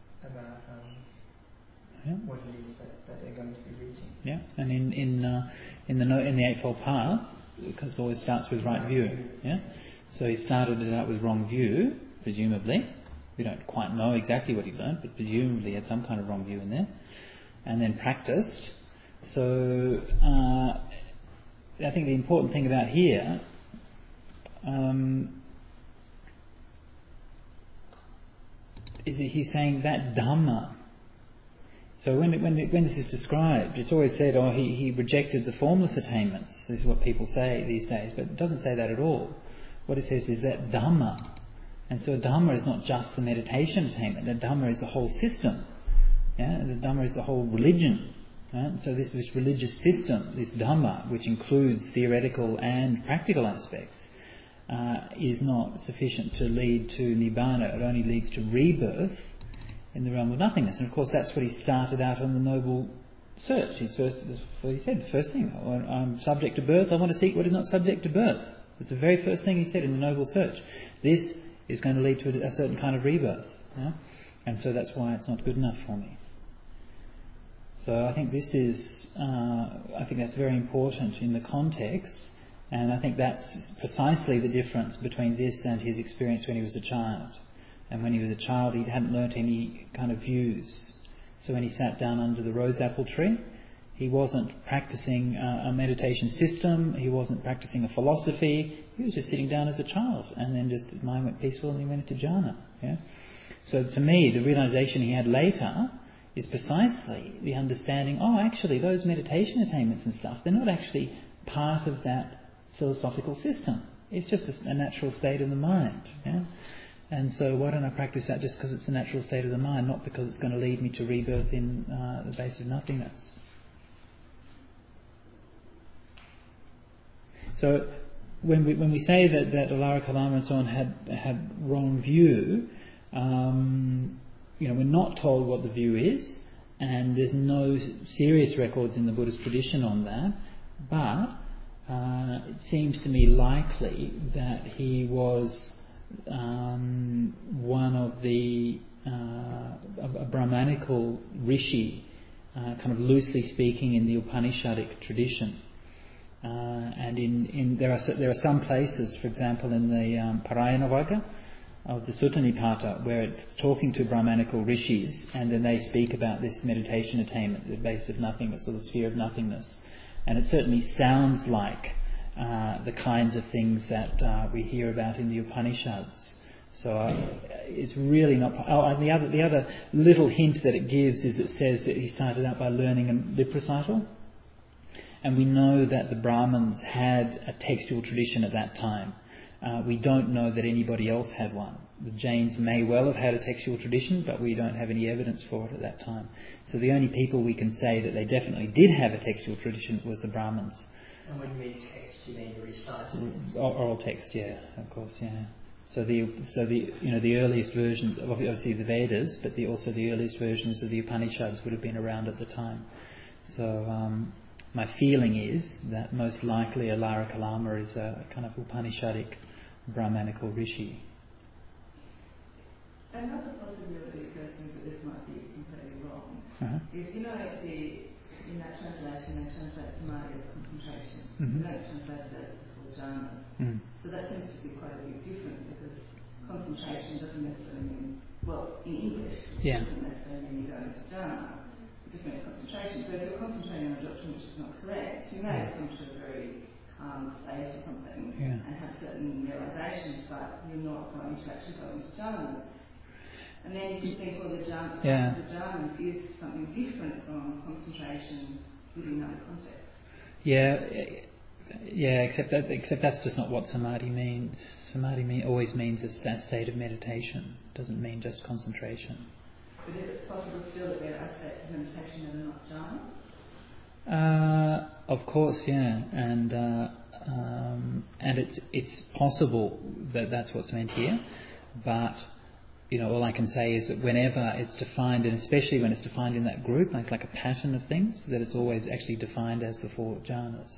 what it is that they're going to be reaching. Yeah, and in the Eightfold Path, because it always starts with right view. Yeah, so he started it out with wrong view, presumably. We don't quite know exactly what he learned, but presumably he had some kind of wrong view in there, and then practiced. So I think the important thing about here is that he's saying that Dhamma. So when this is described, it's always said, he rejected the formless attainments. This is what people say these days, but it doesn't say that at all. What it says is that Dhamma. And so Dhamma is not just the meditation attainment. The Dhamma is the whole system. Yeah? The Dhamma is the whole religion. Right? So this religious system, this Dhamma, which includes theoretical and practical aspects, is not sufficient to lead to Nibbana. It only leads to rebirth in the realm of nothingness. And of course that's what he started out on the Noble Search. That's what he said, the first thing. I'm subject to birth, I want to seek what is not subject to birth. It's the very first thing he said in the Noble Search. This is going to lead to a certain kind of rebirth. Yeah? And so that's why it's not good enough for me. So I think this is, I think that's very important in the context, and I think that's precisely the difference between this and his experience when he was a child. And when he was a child, he hadn't learnt any kind of views. So when he sat down under the rose apple tree, he wasn't practicing a meditation system, he wasn't practicing a philosophy, he was just sitting down as a child, and then just his mind went peaceful and he went into jhana. Yeah? So to me, the realization he had later is precisely the understanding, actually those meditation attainments and stuff, they're not actually part of that philosophical system. It's just a natural state of the mind. Yeah? And so why don't I practice that just because it's a natural state of the mind, not because it's going to lead me to rebirth in the base of nothingness. So when we say that Alara Kalama and so on had wrong view, we're not told what the view is, and there's no serious records in the Buddhist tradition on that, but it seems to me likely that he was one of the a Brahmanical rishi, kind of loosely speaking in the Upanishadic tradition. And there are some places, for example, in the Parayana Vagga, of the Sutta Nipata, where it's talking to Brahmanical rishis, and then they speak about this meditation attainment, the base of nothingness, or the sphere of nothingness. And it certainly sounds like the kinds of things that we hear about in the Upanishads. So it's really not... and the other little hint that it gives is it says that he started out by learning a lip recital. And we know that the Brahmins had a textual tradition at that time. We don't know that anybody else had one. The Jains may well have had a textual tradition, but we don't have any evidence for it at that time. So the only people we can say that they definitely did have a textual tradition was the Brahmins. And when you mean text, you mean recited? Oral text, yeah, of course, yeah. So the earliest versions, obviously the Vedas, but also the earliest versions of the Upanishads would have been around at the time. So my feeling is that most likely Alara Kalama is a kind of Upanishadic Brahmanical rishi. Another possibility occurs to me, but this might be completely wrong, is, in that translation they translate samadhi as concentration. They don't translate it as the full jhanas. So that seems to be quite a big difference, because concentration doesn't necessarily mean, well, in English, it doesn't necessarily mean you go into jhana. It just means concentration. So if you're concentrating on a doctrine which is not correct, you may come to a very calm state or something and have certain realizations, but you're not going to actually go into jhanas. And then you think, well, the jhanas is something different from concentration within that context. Except that's just not what samadhi means. Samadhi always means a state of meditation. It doesn't mean just concentration. But is it possible still that there are states of meditation that are not jhana? Of course, yeah, and it's possible that that's what's meant here, but all I can say is that whenever it's defined, and especially when it's defined in that group, it's like a pattern of things, that it's always actually defined as the 4 jhanas.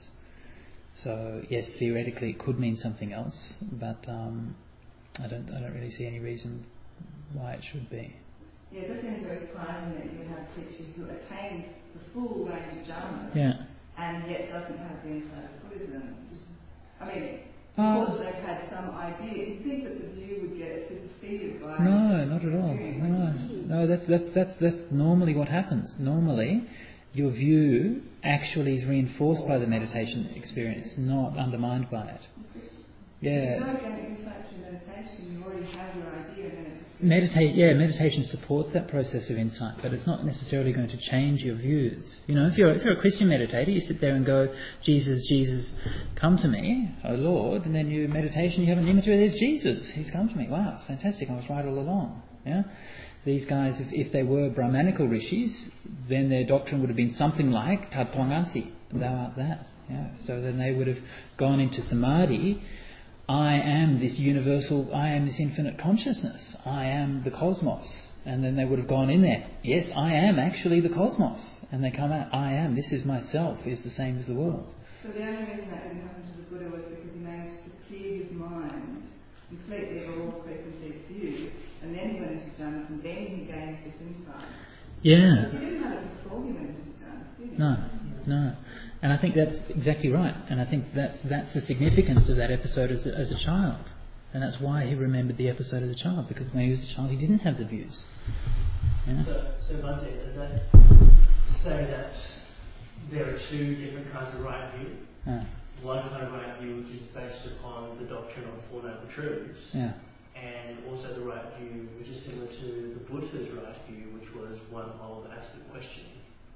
So yes, theoretically it could mean something else, but I don't really see any reason why it should be. Yeah, it does seem very surprising that you would have teachers who attained the full range of jhanas and yet doesn't have the insight of Buddhism. I mean, because they've had some idea, you'd think that the view would get superseded by... No, not at all. No, that's normally what happens. Normally, your view actually is reinforced by the meditation experience, not undermined by it. Yeah. If you don't get insight through meditation, you already have your idea, and then it just... meditation supports that process of insight, but it's not necessarily going to change your views. If you're a Christian meditator, you sit there and go, Jesus, come to me, O Lord, and then your meditation, you have an image where there's Jesus. He's come to me. Wow, fantastic! I was right all along. Yeah. These guys, if they were Brahmanical rishis, then their doctrine would have been something like Tat Twang Asi, thou art that. Yeah. So then they would have gone into samadhi. I am this universal, I am this infinite consciousness, I am the cosmos. And then they would have gone in there, yes, I am actually the cosmos. And they come out, I am, this is myself, is the same as the world. So the only reason that didn't happen to the Buddha was because he managed to clear his mind completely of all preconceived views, and then he went into jhanas, and then he gained this insight. Yeah. So he didn't have it before he went into jhanas, did he? No. And I think that's exactly right. And I think that's the significance of that episode as a child. And that's why he remembered the episode as a child, because when he was a child he didn't have the views. Yeah? So Bhante, does that say that there are 2 different kinds of right view? One kind of right view which is based upon the doctrine of Four Noble Truths, and also the right view which is similar to the Buddha's right view, which was one of absolute questioning.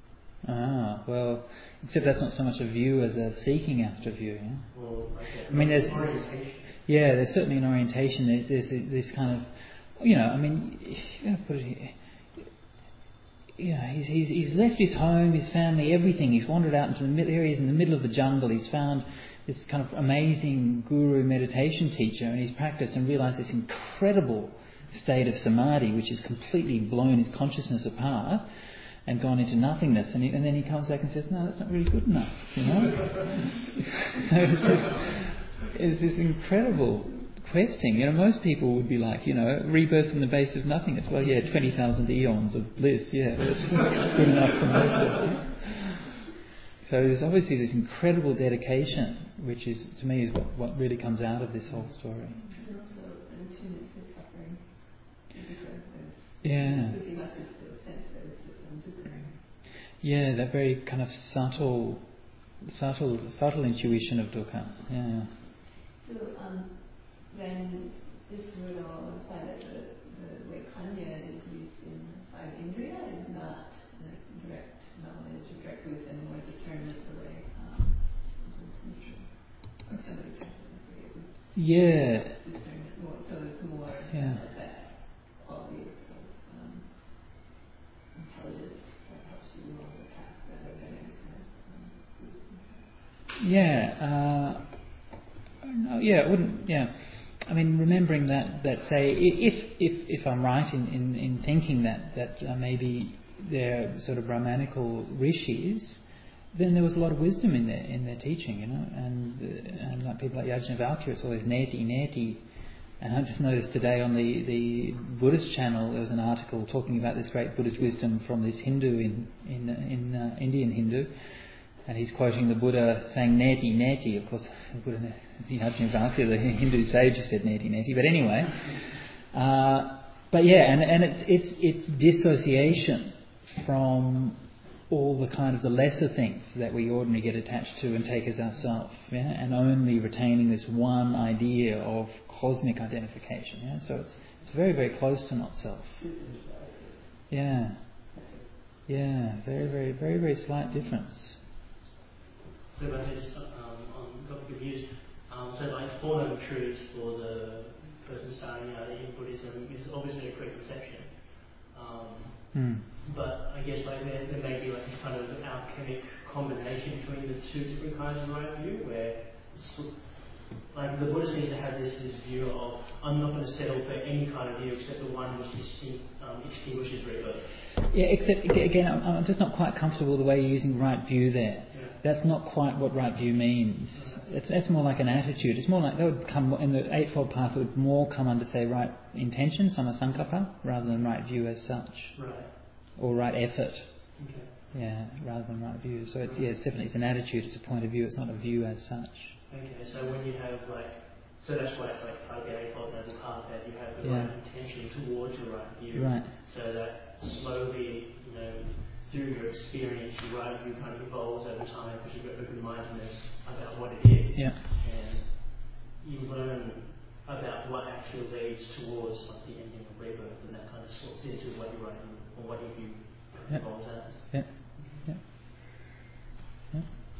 Well, except that's not so much a view as a seeking after view. Yeah? Well, okay. I mean, there's orientation. Yeah, there's certainly an orientation. There's this kind of, put it here. He's left his home, his family, everything. He's wandered out into the areas in the middle of the jungle. He's found this kind of amazing guru meditation teacher, and he's practiced and realised this incredible state of samadhi, which has completely blown his consciousness apart and gone into nothingness. And then he comes back and says, no, that's not really good enough, So it's this incredible questing. Most people would be like, rebirth from the base of nothingness. Well, 20,000 eons of bliss, that's good enough for most of them. So there's obviously this incredible dedication, which is, to me, is what really comes out of this whole story. There's also an attunement to suffering Yeah. Yeah, that very kind of subtle intuition of dukkha. Yeah. So then this word will imply that the way kanya is used in five indriya is not like direct knowledge or direct wisdom, more discernment the way or somebody translated it. Yeah. Discernment more, so it's more that quality of intelligence that helps you along the path rather than it wouldn't. Yeah, I mean, remembering that say, if I'm right in thinking that maybe they're sort of Brahmanical rishis, then there was a lot of wisdom in their teaching, you know, and like people like Yajnavalkya, it's always neti. And I just noticed today on the Buddhist channel there was an article talking about this great Buddhist wisdom from this Hindu in Indian Hindu, and he's quoting the Buddha saying neti. Of course, Buddha, Yajnavalkya, the Hindu sage, said neti. But anyway, but yeah, and it's dissociation from all the kind of the lesser things that we ordinarily get attached to and take as ourself, and only retaining this one idea of cosmic identification. So it's very, very close to not self. Yeah, very, very, very, very slight difference. So if I may just on the topic of views, so like Four Noble Truths for the person starting out in Buddhism is obviously a preconception. But I guess like there may be like this kind of alchemic combination between the two different kinds of right view, where like the Buddha seems to have this view of I'm not going to settle for any kind of view except the one which extinguishes rebirth. Yeah, except again, I'm just not quite comfortable with the way you're using right view there. Yeah. That's not quite what right view means. That's more like an attitude. It's more like that would come in the Eightfold Path. It would more come under say right intention, sammasankappa, rather than right view as such. Right. Or right effort. Okay. Yeah, rather than right view. So it's definitely it's an attitude. It's a point of view. It's not a view as such. Okay. So when you have so that's why it's like part of the Eightfold Noble Path that you have the right intention towards your right view. Right. So that slowly, through your experience, your right view kind of evolves over time because you've got open-mindedness about what it is. Yeah. And you learn about what actually leads towards the ending of rebirth, and that kind of sorts into what you're writing or what your view evolves as. Yeah. Yeah. Yeah.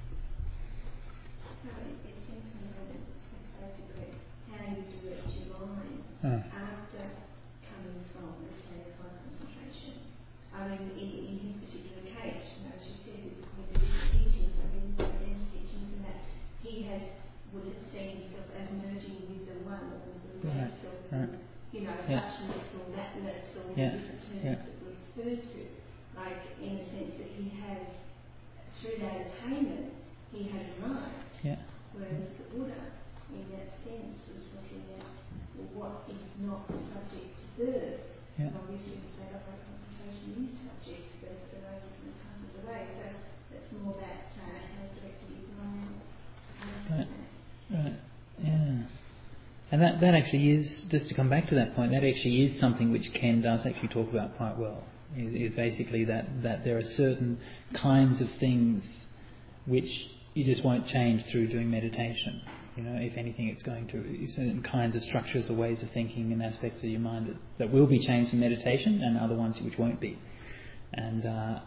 So it seems to me that it's basically how you direct your mind after coming from a state of high concentration. I mean, in his particular case, she said with the teachings, Buddha's teachings, and that he would have seen himself as merging with the one, or with the less, or suchness, or thatness, or different terms that we refer to. Like, in the sense that he has, through that attainment, he has arrived. Yeah. Whereas the Buddha, in that sense, was looking at what is not subject to birth. Yeah. And obviously, the state of high concentration is subject to birth for those different kinds of the way. So that's more that how directed his mind. Right. Yeah. And that actually is, just to come back to that point, that actually is something which Ken does actually talk about quite well. Is basically that there are certain kinds of things which you just won't change through doing meditation. If anything, it's going to certain kinds of structures or ways of thinking and aspects of your mind that will be changed in meditation, and other ones which won't be. And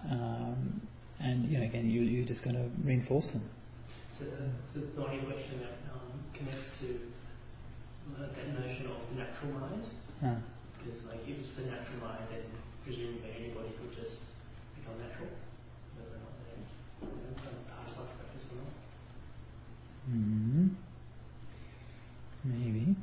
again, you're just going to reinforce them. So the only question that connects to that notion of natural mind, because if it's the natural mind, then presumably anybody could just become natural, whether or not they kind of past life practice or not. Maybe.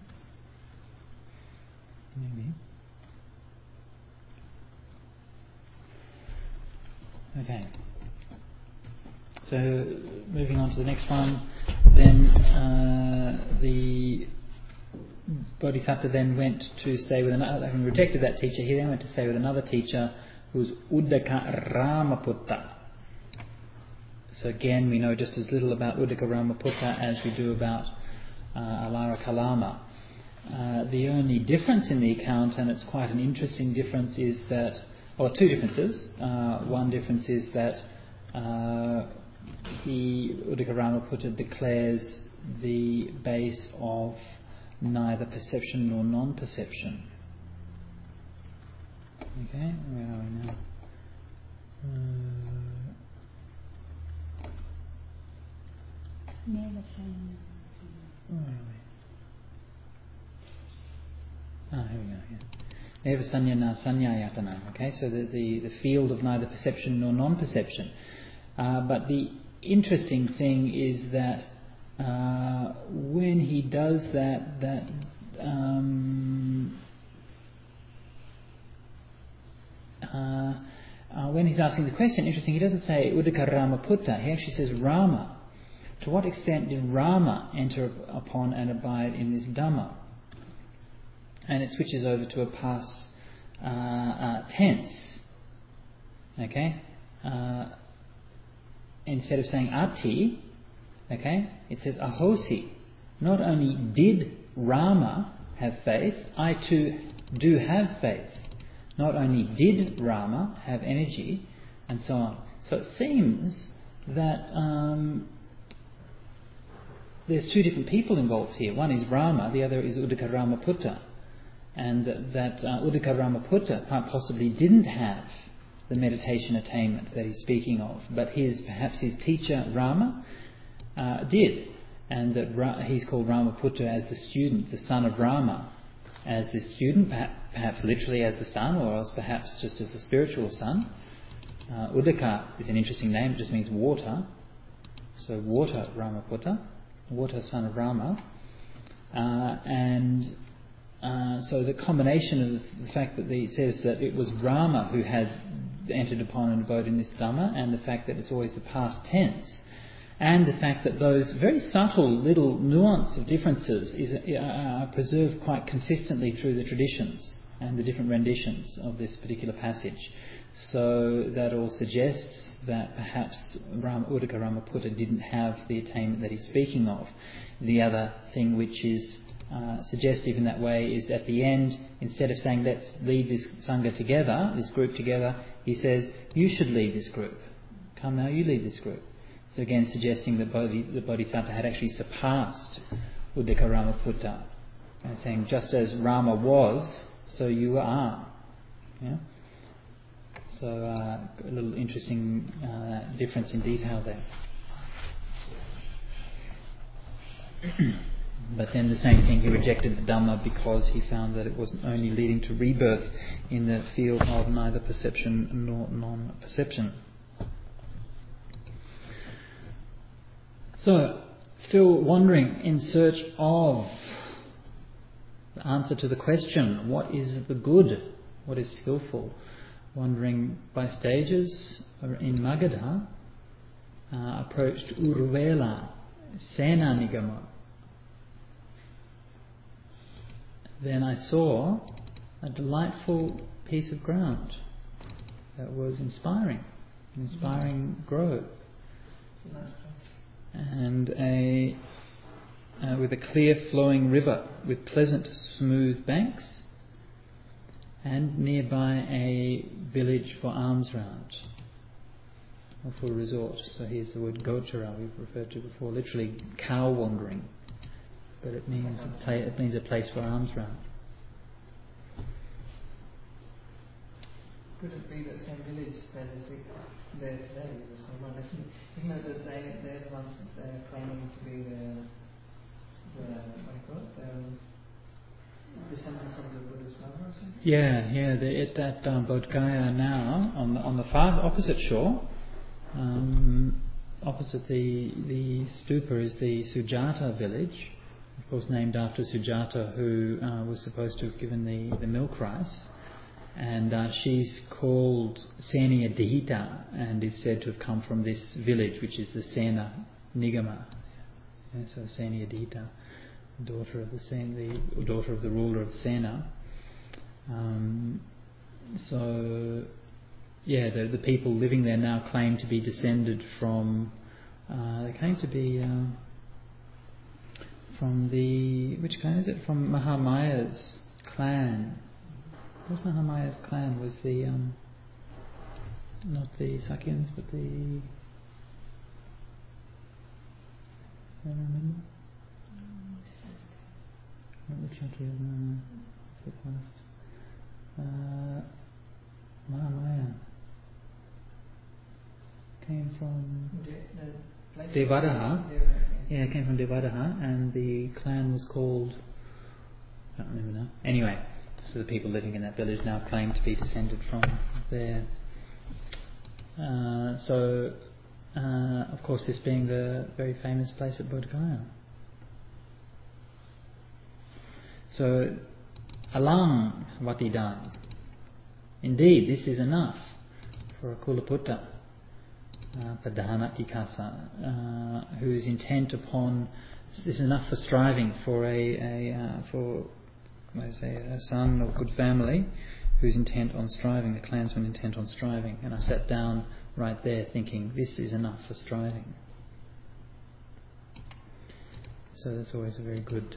Okay. So moving on to the next one, then the Bodhisattva then went to stay with another, having rejected that teacher, he then went to stay with another teacher who was Uddaka Ramaputta. So again, we know just as little about Uddaka Ramaputta as we do about Alara Kalama. the only difference in the account, and it's quite an interesting difference, is that, or two differences. One difference is that Uddaka Ramaputta declares the base of neither perception nor non-perception. Okay, where are we now? Where are we? Here we go. Neva sanya na sanyayatana. Okay, so the field of neither perception nor non-perception. But the interesting thing is that when he does that when he's asking the question, interesting, he doesn't say Uddaka Ramaputta, he actually says Rama. To what extent did Rama enter upon and abide in this Dhamma? And it switches over to a past tense. Okay? Instead of saying Ati, okay, it says Ahosi. Not only did Rama have faith, I too do have faith. Not only did Rama have energy, and so on. So it seems that there's two different people involved here. One is Rama, the other is Uddaka Ramaputta. And that Uddaka Ramaputta quite possibly didn't have the meditation attainment that he's speaking of, but perhaps his teacher Rama did. And that he's called Ramaputta as the student, the son of Rama, as the student, perhaps literally as the son, or else perhaps just as a spiritual son. Uddaka is an interesting name, it just means water. So water Ramaputta, water son of Rama. So the combination of the fact that it says that it was Rama who had entered upon and abode in this Dhamma, and the fact that it's always the past tense, and the fact that those very subtle little nuance of differences are preserved quite consistently through the traditions and the different renditions of this particular passage. So that all suggests that perhaps Uddaka Ramaputta didn't have the attainment that he's speaking of. The other thing which is suggestive in that way is at the end, instead of saying let's lead this Sangha together, this group together, he says you should lead this group. Come now, you lead this group. So again suggesting that the Bodhisattva had actually surpassed Uddaka Ramaputta, and saying just as Rama was, so you are. Yeah? So a little interesting difference in detail there. But then the same thing, he rejected the Dhamma because he found that it was only leading to rebirth in the field of neither perception nor non-perception. So, still wandering in search of the answer to the question, what is the good? What is skillful? Wandering by stages in Magadha, approached Uruvela, Sena Nigama. Then I saw a delightful piece of ground that was inspiring grove, and with a clear flowing river with pleasant smooth banks, and nearby a village for alms round, or for resort. So here's the word Gochara we've referred to before, literally cow wandering. But it means a place for alms round. Could it be that same village that is there today is the same one? Isn't it that they're the ones that they're claiming to be the descendants of the Buddha's mother or something? Yeah. They're at that Bodh Gaya now on the far opposite shore. Opposite the stupa is the Sujata village. Of course, named after Sujata, who was supposed to have given the milk rice, and she's called Seniya Dihita, and is said to have come from this village, which is the Sena Nigama. Yeah, so Seniya Dihita, daughter of the ruler of Sena. The people living there now claim to be descended from. They claim to be. from which clan is it? From Mahamaya's clan. What was Mahamaya's clan? Was the not the Sakyans, but the... I don't remember. Not the Kshatriyas, no. The past. Mahamaya came from Devadaha. Yeah, it came from Devadaha, and the clan was called... I don't remember now. Anyway, so the people living in that village now claim to be descended from there. Of course, this being the very famous place at Bodh Gaya. So, alang vatidan. Indeed, this is enough for a Kulaputta, Padhana Ikasa, who is intent upon. This is enough for striving for a son of good family, who's intent on striving, a clansman intent on striving. And I sat down right there thinking, this is enough for striving. So that's always a very good,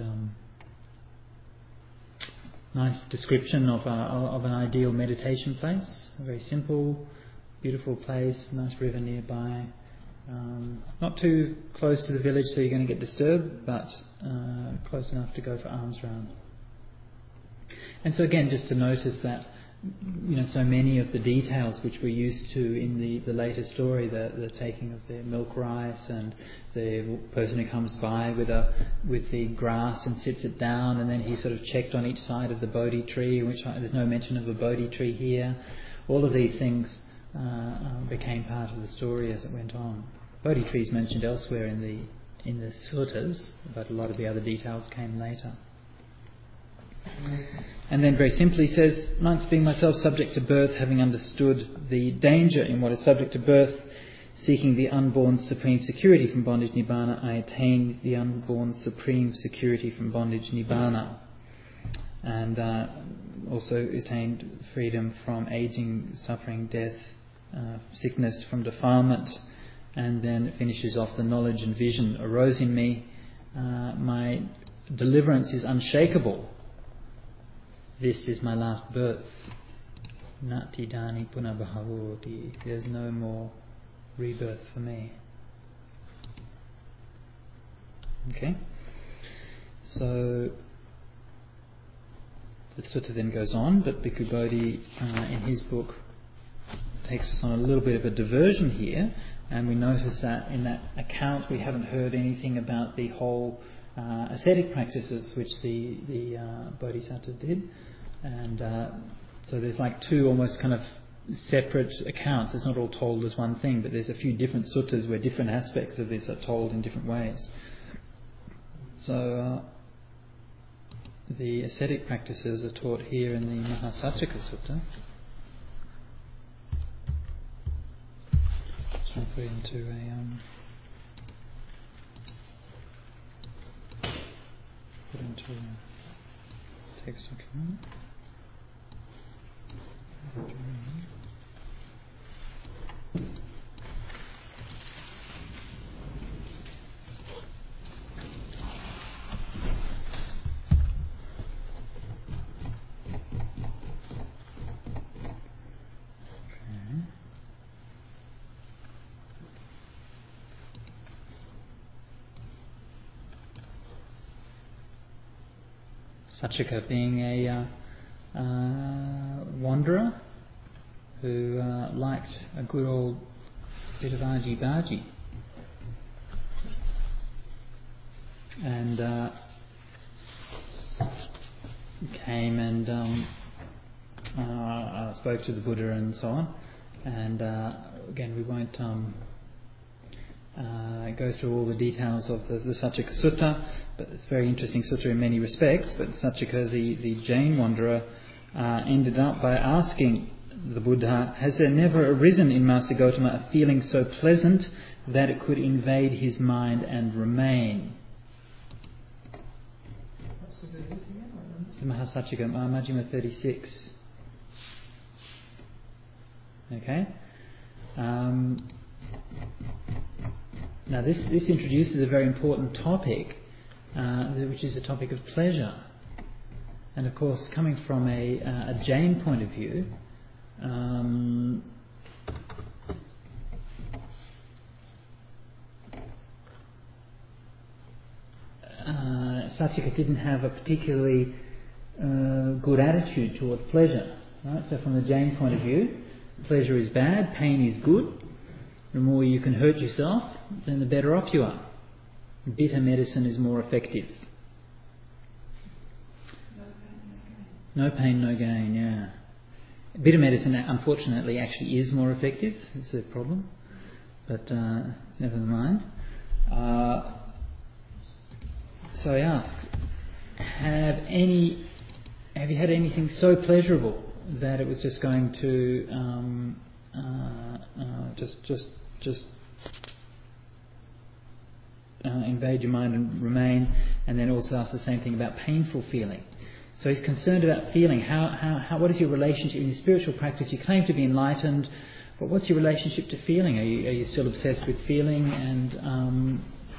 nice description of an ideal meditation place. A very simple, beautiful place, nice river nearby. Not too close to the village so you're going to get disturbed, but close enough to go for alms round. And so again, just to notice that, so many of the details which we're used to in the later story, the taking of the milk rice and the person who comes by with the grass and sits it down, and then he sort of checked on each side of the Bodhi tree, which there's no mention of a Bodhi tree here. All of these things became part of the story as it went on. Bodhi tree is mentioned elsewhere in the suttas, but a lot of the other details came later. And then very simply says, monks, being myself subject to birth, having understood the danger in what is subject to birth, seeking the unborn supreme security from bondage nibbana, I attained the unborn supreme security from bondage nibbana. And also attained freedom from aging, suffering, death, sickness, from defilement. And then it finishes off, the knowledge and vision arose in me. My deliverance is unshakable. This is my last birth. Nati dani punabhavoti. There's no more rebirth for me. Okay? So the sutta then goes on, but Bhikkhu Bodhi in his book takes us on a little bit of a diversion here, and we notice that in that account we haven't heard anything about the whole ascetic practices which the Bodhisattva did, and so there's like two almost kind of separate accounts. It's not all told as one thing, but there's a few different suttas where different aspects of this are told in different ways. So the ascetic practices are taught here in the Mahasatchika Sutta. So I'll put it into a text document. Satchika being a wanderer who liked a good old bit of argy-bargy, and came and spoke to the Buddha and so on. And again, we won't go through all the details of the Satchika Sutta, but it's a very interesting sutta in many respects. But Satchika, the Jain wanderer, ended up by asking the Buddha, has there never arisen in Master Gotama a feeling so pleasant that it could invade his mind and remain? The Mahasatchika, Majjhima 36. Okay. Now this introduces a very important topic, which is the topic of pleasure. And of course, coming from a Jain point of view, Satyaka didn't have a particularly good attitude toward pleasure. Right? So from the Jain point of view, pleasure is bad, pain is good. The more you can hurt yourself, then the better off you are. Bitter medicine is more effective. No pain, no gain, yeah. Bitter medicine, unfortunately, actually is more effective. It's a problem. But never mind. So I ask, have you had anything so pleasurable that it was just going to invade your mind and remain? And then also ask the same thing about painful feeling. So he's concerned about feeling. What is your relationship in your spiritual practice? You claim to be enlightened, but what's your relationship to feeling? Are you still obsessed with feeling? And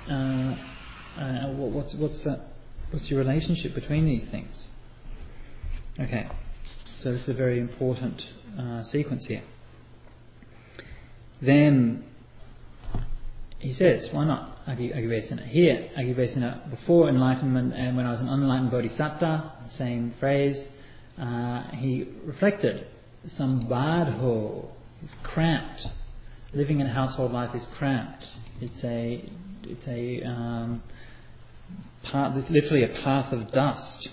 what's your relationship between these things? Okay, so this is a very important sequence here. Then he says, why not Agivesana? Here, Agivesana, before enlightenment and when I was an unenlightened bodhisattva, same phrase, he reflected, Sambadho is cramped. Living in household life is cramped. It's literally a path of dust.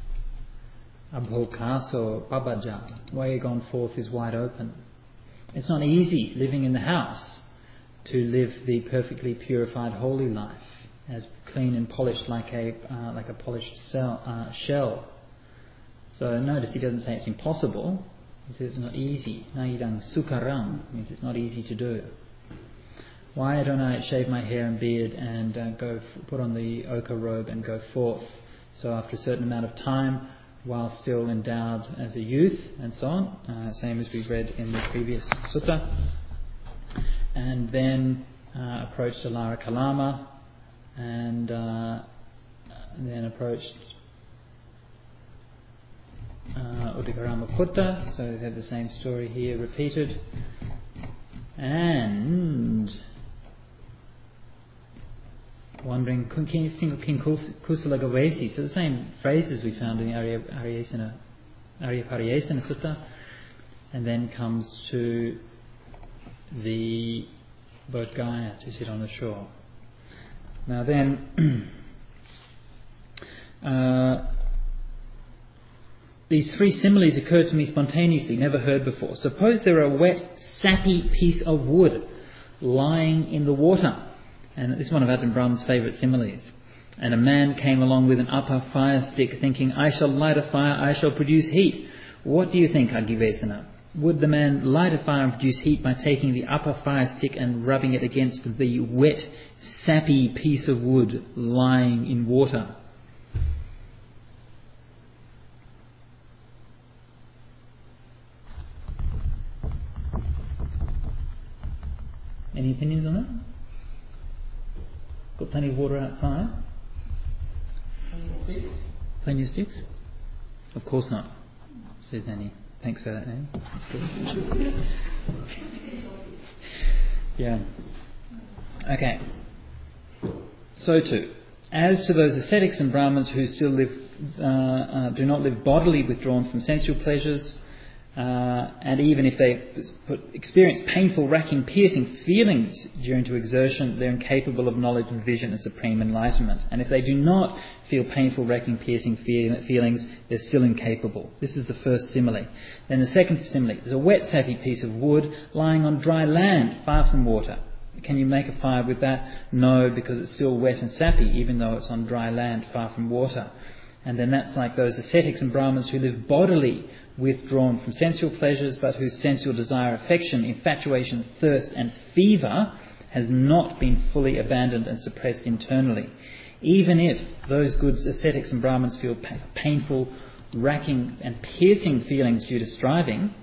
Abhokaso babaja, way gone forth is wide open. It's not easy living in the house to live the perfectly purified holy life, as clean and polished like a polished shell. So notice he doesn't say it's impossible. He says it's not easy. Naidang sukaram means it's not easy to do. Why don't I shave my hair and beard and put on the ochre robe and go forth? So after a certain amount of time, while still endowed as a youth, and so on, same as we've read in the previous sutta. And then approached Alara Kalama, and then approached Udikarama Putta. So we have the same story here repeated. And wondering, can you think of King Kusala Gavesi? So the same phrases we found in the Aryapariyesana Sutta, and then comes to the Bodh Gaya to sit on the shore. Now then, these three similes occurred to me spontaneously, never heard before. Suppose there are a wet, sappy piece of wood lying in the water. And this is one of Ajahn Brahm's favourite similes. And a man came along with an upper fire stick, thinking, I shall light a fire, I shall produce heat. What do you think, Agivesana? Would the man light a fire and produce heat by taking the upper fire stick and rubbing it against the wet, sappy piece of wood lying in water? Any opinions on that? Got plenty of water outside? Plenty of sticks? Plenty of sticks? Of course not, says Annie. Thanks for that, Annie. Yeah. Okay. So too, as to those ascetics and Brahmins who still do not live bodily withdrawn from sensual pleasures, and even if they experience painful, racking, piercing feelings during to exertion, they're incapable of knowledge and vision and supreme enlightenment. And if they do not feel painful, racking, piercing feelings, they're still incapable. This is the first simile. Then the second simile. There's a wet, sappy piece of wood lying on dry land, far from water. Can you make a fire with that? No, because it's still wet and sappy, even though it's on dry land, far from water. And then that's like those ascetics and Brahmins who live bodily withdrawn from sensual pleasures, but whose sensual desire, affection, infatuation, thirst and fever has not been fully abandoned and suppressed internally. Even if those good ascetics and Brahmins feel painful, racking and piercing feelings due to striving,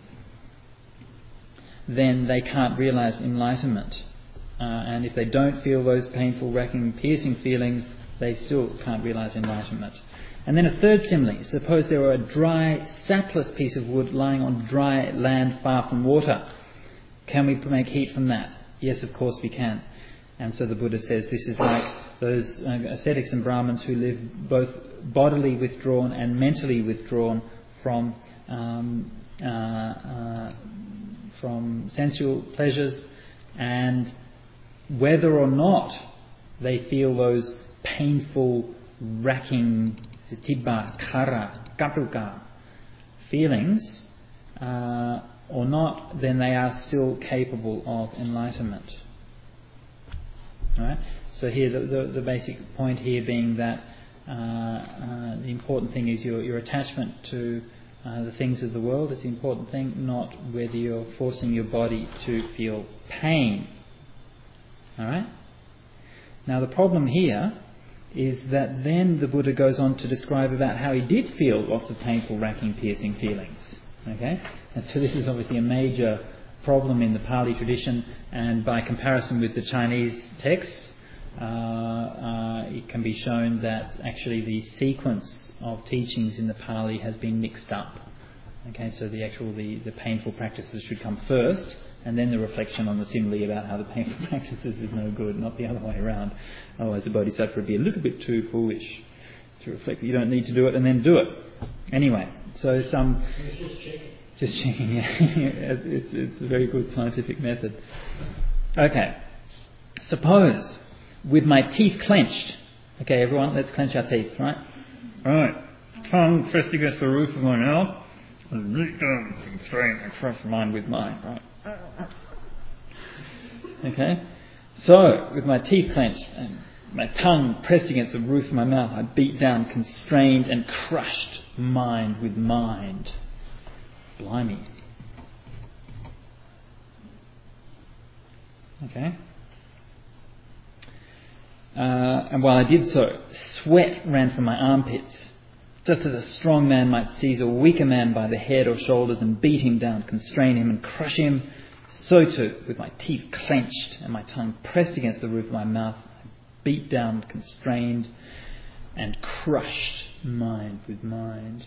then they can't realize enlightenment. And if they don't feel those painful, racking and piercing feelings, they still can't realize enlightenment. And then a third simile. Suppose there were a dry, sapless piece of wood lying on dry land far from water. Can we make heat from that? Yes, of course we can. And so the Buddha says this is like those ascetics and Brahmins who live both bodily withdrawn and mentally withdrawn from sensual pleasures, and whether or not they feel those painful, racking tibba, kara, kapruka feelings or not, then they are still capable of enlightenment. Alright? So here the basic point here being that the important thing is your attachment to the things of the world is the important thing, not whether you're forcing your body to feel pain. Alright? Now the problem here is that then the Buddha goes on to describe about how he did feel lots of painful, racking, piercing feelings. Okay? And so this is obviously a major problem in the Pali tradition, and by comparison with the Chinese texts, it can be shown that actually the sequence of teachings in the Pali has been mixed up. Okay, so the painful practices should come first, and then the reflection on the simile about how the painful practices is no good, not the other way around. Otherwise the Bodhisattva would be a little bit too foolish to reflect that you don't need to do it and then do it. Anyway, so just checking, yeah. It's a very good scientific method. Okay. Suppose, with my teeth clenched, okay everyone, let's clench our teeth, right? Right. Tongue pressed against the roof of my mouth, and deep down, constrain and crush mine with mine, right? Okay? So, with my teeth clenched and my tongue pressed against the roof of my mouth, I beat down, constrained and crushed mind with mind. Blimey. Okay? And while I did so, sweat ran from my armpits, just as a strong man might seize a weaker man by the head or shoulders and beat him down, constrain him and crush him. So too, with my teeth clenched and my tongue pressed against the roof of my mouth, I beat down, constrained and crushed mind with mind.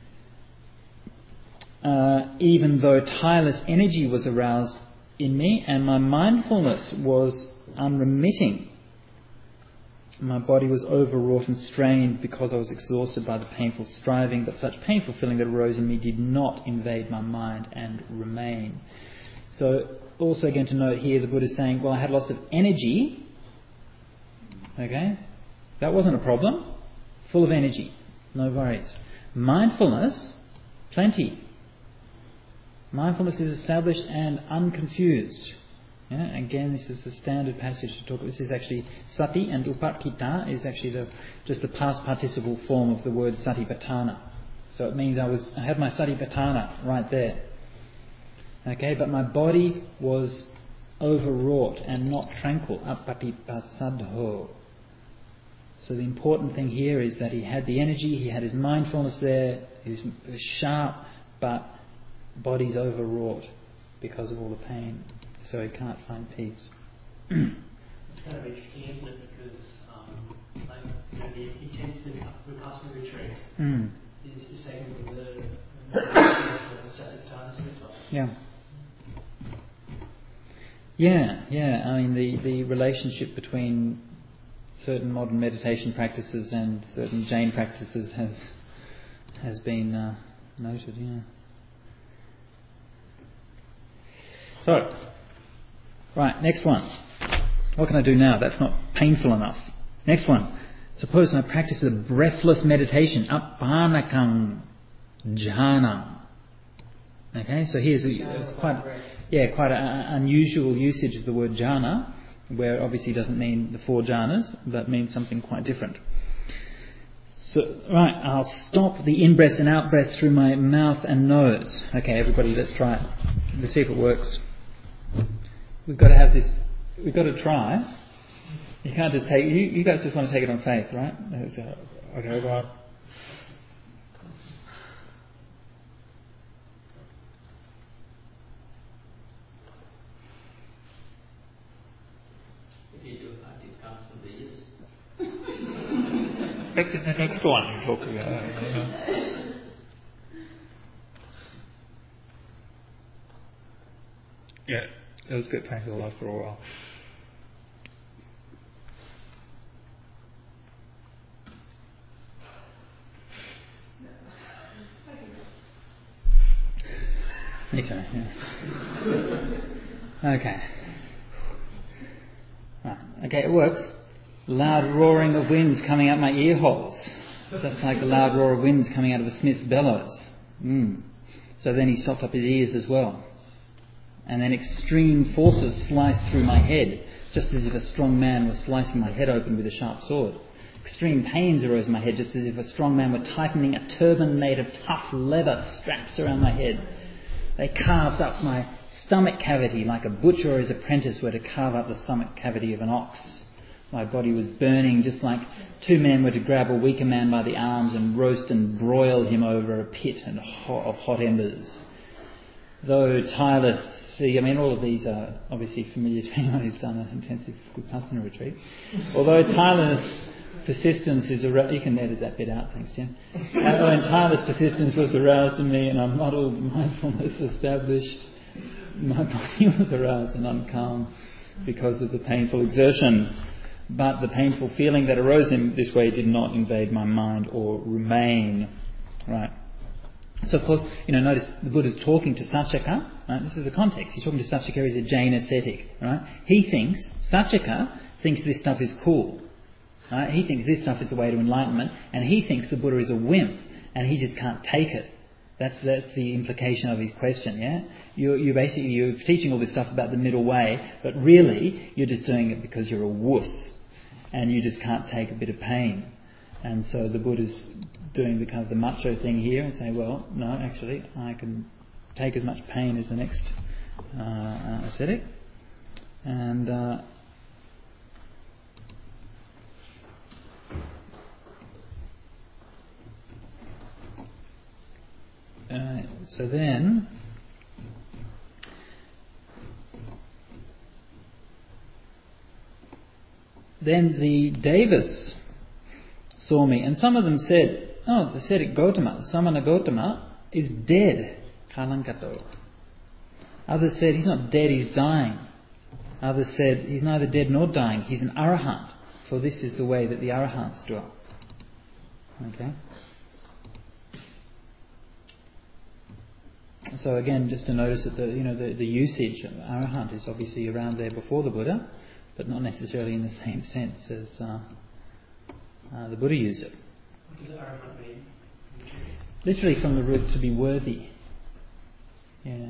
Even though tireless energy was aroused in me and my mindfulness was unremitting, my body was overwrought and strained because I was exhausted by the painful striving, but such painful feeling that arose in me did not invade my mind and remain. So, also again to note here, the Buddha is saying, well, I had lots of energy. Okay? That wasn't a problem. Full of energy. No worries. Mindfulness, plenty. Mindfulness is established and unconfused. Yeah? Again, this is the standard passage to talk about. This is actually sati, and upakita is actually just the past participle form of the word satipatthana. So it means I had my satipatthana right there. Okay, but my body was overwrought and not tranquil. Appatipasadho. So the important thing here is that he had the energy, he had his mindfulness there, he was sharp, but body's overwrought because of all the pain. So he can't find peace. It's kind of interesting, isn't it? Because the intensive Vipassana retreat is taken from the Satipatthana Sutta. Yeah. I mean, the relationship between certain modern meditation practices and certain Jain practices has been noted. Yeah. So, right, next one. What can I do now? That's not painful enough. Next one. Suppose I practice the breathless meditation, appanakam jhana. Okay, so here's quite an unusual usage of the word jhana, where it obviously doesn't mean the four jhanas, but means something quite different. So, right, I'll stop the in-breaths and out-breaths through my mouth and nose. Okay, everybody, let's try it. Let's see if it works. We've got to have this. We've got to try. You can't just take. You guys just want to take it on faith, right? Okay, right. If you do it, it comes from the ears. Next in the next one you talk about. Yeah, it was a bit painful after a while. Okay, yeah. Okay. Right. Okay, it works. Loud roaring of winds coming out my ear holes. Just like the loud roar of winds coming out of a smith's bellows. So then he stopped up his ears as well. And then extreme forces sliced through my head, just as if a strong man was slicing my head open with a sharp sword. Extreme pains arose in my head, just as if a strong man were tightening a turban made of tough leather straps around my head. They carved up my stomach cavity like a butcher or his apprentice were to carve up the stomach cavity of an ox. My body was burning just like two men were to grab a weaker man by the arms and roast and broil him over a pit of hot embers. Though tireless, all of these are obviously familiar to anyone who's done an intensive Vipassana retreat. Although tireless persistence is aroused, you can edit that bit out, thanks Jim. When tireless persistence was aroused in me and I'm muddled mindfulness established, my body was aroused and I'm calm because of the painful exertion. But the painful feeling that arose in this way did not invade my mind or remain. Right. So of course, notice the Buddha's talking to Saccaka. Right? This is the context. He's talking to Saccaka. He's a Jain ascetic. Right? Saccaka thinks this stuff is cool. Right? He thinks this stuff is the way to enlightenment, and he thinks the Buddha is a wimp, and he just can't take it. That's the implication of his question. Yeah, you're teaching all this stuff about the middle way, but really you're just doing it because you're a wuss, and you just can't take a bit of pain. And so the Buddha's doing the kind of the macho thing here and saying, well, no, actually, I can take as much pain as the next ascetic, and so then the Devas saw me, and some of them said, oh, the ascetic Gotama, Samana Gotama, is dead, Kalankato. Others said, he's not dead, he's dying. Others said, he's neither dead nor dying, he's an Arahant, for this is the way that the Arahants dwell. Okay? So again, just to notice that the usage of Arahant is obviously around there before the Buddha, but not necessarily in the same sense as the Buddha used it. What does Arahant mean? Literally from the root to be worthy. Yeah.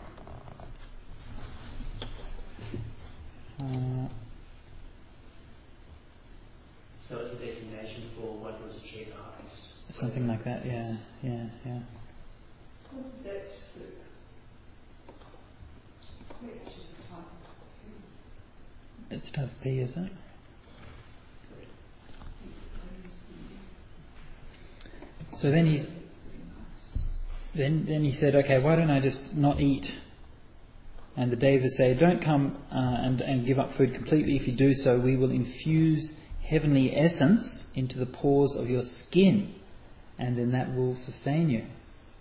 So it's a designation for what was achieved highest. Something like that, yeah. It's tough P, is it? So then he said, okay, why don't I just not eat? And the Devas say, don't come and give up food completely. If you do so, we will infuse heavenly essence into the pores of your skin, and then that will sustain you.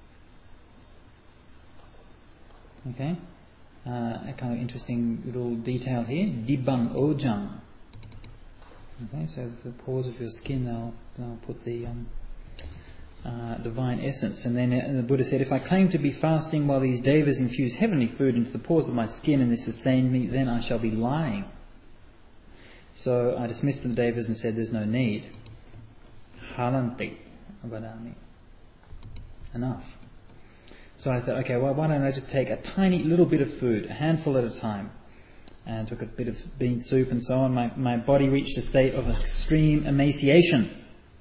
Okay? A kind of interesting little detail here. Dibang Ojang. Okay, so the pores of your skin, they'll put the divine essence. And then the Buddha said, if I claim to be fasting while these devas infuse heavenly food into the pores of my skin and they sustain me, then I shall be lying. So I dismissed the devas and said, there's no need. Halanti abadami. Enough. So I thought, okay, well, why don't I just take a tiny little bit of food, a handful at a time, and took a bit of bean soup and so on. My body reached a state of extreme emaciation.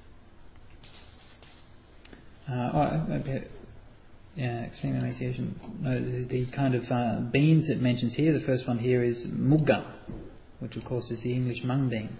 Extreme emaciation. The kind of beans it mentions here, the first one here is mugga, which of course is the English mung bean.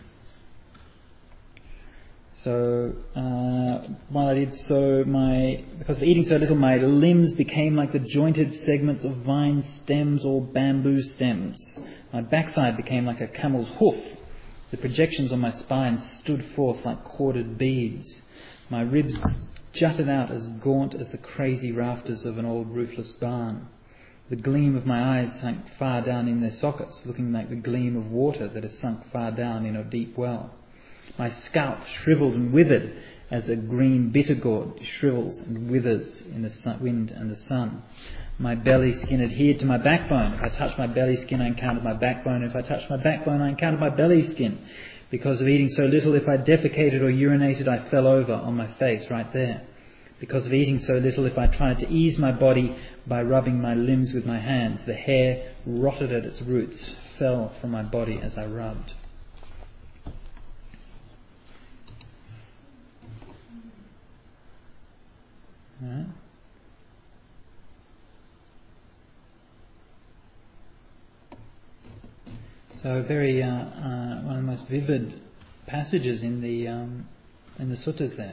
So while I did so, because of eating so little, my limbs became like the jointed segments of vine stems or bamboo stems. My backside became like a camel's hoof, The projections on my spine stood forth like corded beads. My ribs jutted out as gaunt as the crazy rafters of an old roofless barn. The gleam of my eyes sank far down in their sockets, looking like the gleam of water that has sunk far down in a deep well. My scalp shrivelled and withered as a green bitter gourd shrivels and withers in the wind and the sun. My belly skin adhered to my backbone. If I touched my belly skin, I encountered my backbone. If I touched my backbone, I encountered my belly skin. Because of eating so little, if I defecated or urinated, I fell over on my face right there. Because of eating so little, if I tried to ease my body by rubbing my limbs with my hands, the hair rotted at its roots, fell from my body as I rubbed. Right. So very one of the most vivid passages in the suttas there.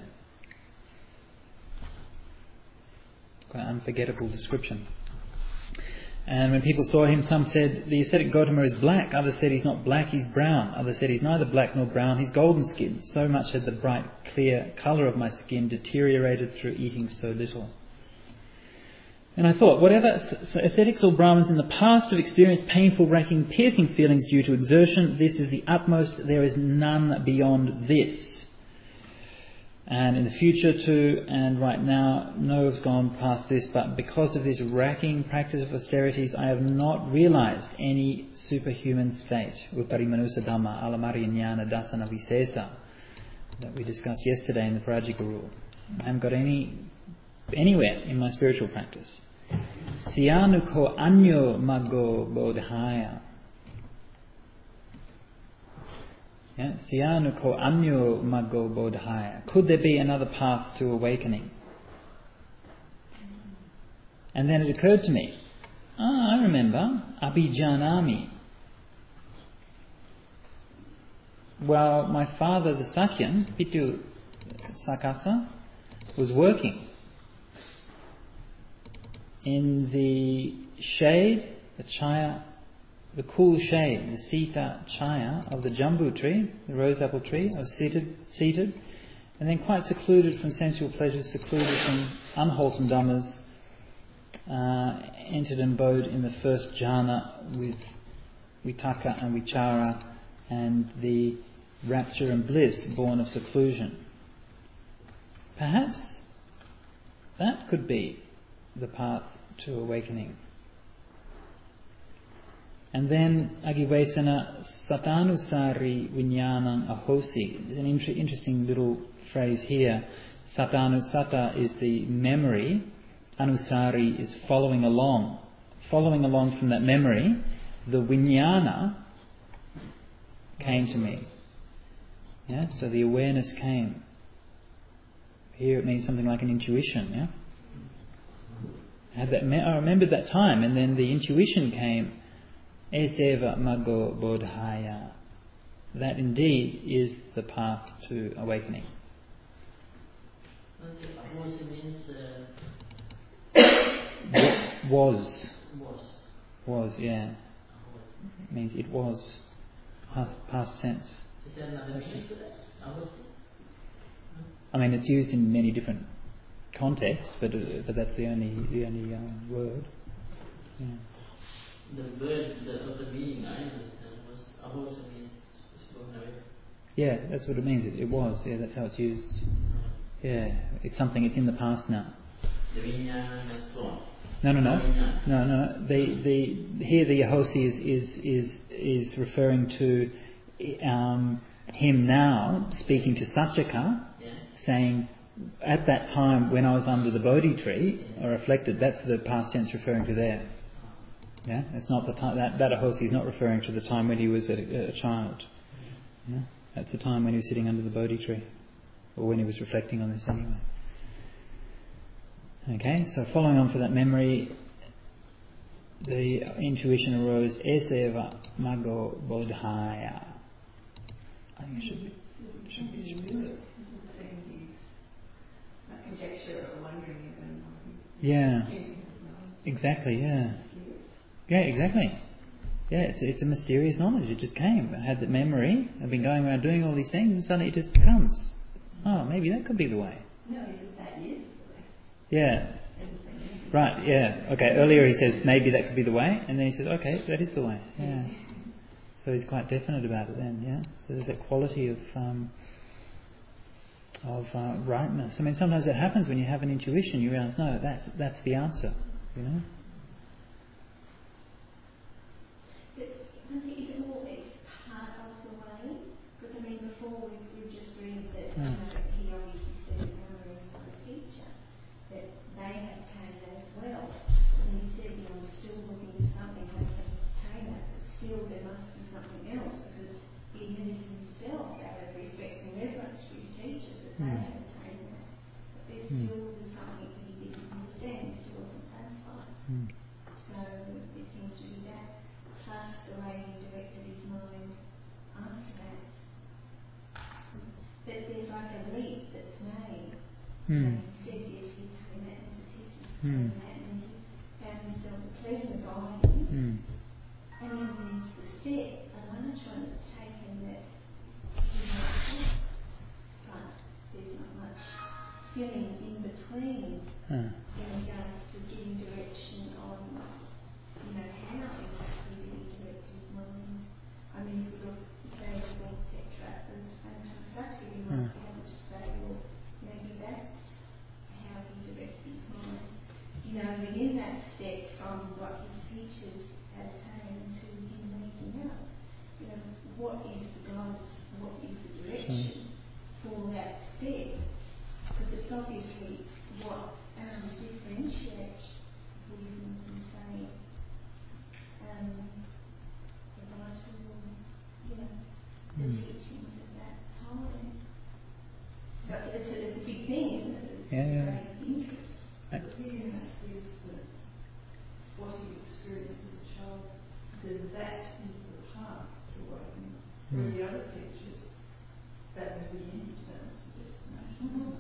Quite unforgettable description. And when people saw him, some said the ascetic Gautama is black, others said he's not black, he's brown, others said he's neither black nor brown, he's golden skinned. So much had the bright, clear colour of my skin deteriorated through eating so little. And I thought, whatever ascetics or Brahmins in the past have experienced painful, racking, piercing feelings due to exertion, this is the utmost. There is none beyond this. And in the future too, and right now, no has gone past this, but because of this racking practice of austerities, I have not realised any superhuman state, Utarimanusa Dhamma, Alamari Jnana Dasana Visesa, that we discussed yesterday in the Parajika rule. I haven't got anywhere in my spiritual practice. Siyanuko anyo mago bodhaya. Siyanuko anyo mago bodhaya. Could there be another path to awakening? And then it occurred to me, I remember, abhijanami. Well, my father, the Sakyan, Pitu Sakasa, was working in the shade, the chaya, the cool shade, the sita chaya of the jambu tree, the rose apple tree. I was seated, and then quite secluded from sensual pleasures, secluded from unwholesome dhammas, entered and abode in the first jhana with vitaka and vichara and the rapture and bliss born of seclusion. Perhaps that could be the path to awakening. And then Agivesana Satanusari Vinyanam Ahosi. There's an interesting little phrase here. Satanusata is the memory. Anusari is following along. Following along from that memory, the Vinyana came to me. Yeah? So the awareness came. Here it means something like an intuition. Yeah? I remembered that time, and then the intuition came. Eseva mago bodhaya. That indeed is the path to awakening. Was, yeah. It means it was. Past tense. Is there another meaning to that? I mean, it's used in many different contexts, but that's the only word. Yeah. The word, the meaning I understand was ahosa means going away. Yeah, that's what it means. It was. Yeah, that's how it's used. Yeah, it's something. It's in the past now. The vinyana and so on. No. Here the ahosi is referring to him now speaking to Satchaka, saying, at that time when I was under the Bodhi tree, I reflected. That's the past tense referring to there. Yeah, it's not the time that ahosi is not referring to the time when he was a child. Yeah, that's the time when he was sitting under the Bodhi tree, or when he was reflecting on this anyway. Okay, so following on for that memory, the intuition arose. Eseva mago bodhaya. I think it should be. Conjecture or wondering even. Yeah. Exactly. Yeah. Yeah. Exactly. it's a mysterious knowledge. It just came. I had the memory. I've been going around doing all these things, and suddenly it just comes. Oh, maybe that could be the way. No, that is the way. Yeah. Right. Yeah. Okay. Earlier he says maybe that could be the way, and then he says, okay, that is the way. Yeah. So he's quite definite about it then. Yeah. So there's that quality of rightness. I mean, sometimes it happens when you have an intuition. You realise, no, that's the answer. You know. Is it more part of the way? Because I mean, before we've just read that he obviously said earlier as a teacher that they had came as well, and he said, I'm still looking for something that can obtain that, but still there must be something else, because he admitted himself out of respect and reverence for his teachers that they had attained that, but there still was something that he didn't understand, he still wasn't satisfied. So it seems to be that, plus the way he directed his mind after that. That there's like a leap that's made. And he said, yes, he came out as a teacher, came out, and he found himself a pleasant guiding. And then there's the step, a large one that's taken that he might have, but there's not much feeling in between in regards to giving direction on how exactly he directs his mind. I mean, if we look, say, at the etc., and Saskia, you might be able to say, well, maybe that's how he directs his mind. Within that step from what his teachers attain to him making up, what is the guidance, what is the direction for that step? Because it's obviously what differentiates Buddhism from, say, the teachings of that time. So it's a big thing, isn't it? It's great interest. Because here is what he experienced as a child, so that is the path to awakening. Whereas the other teachers, that was the end, that was the destination.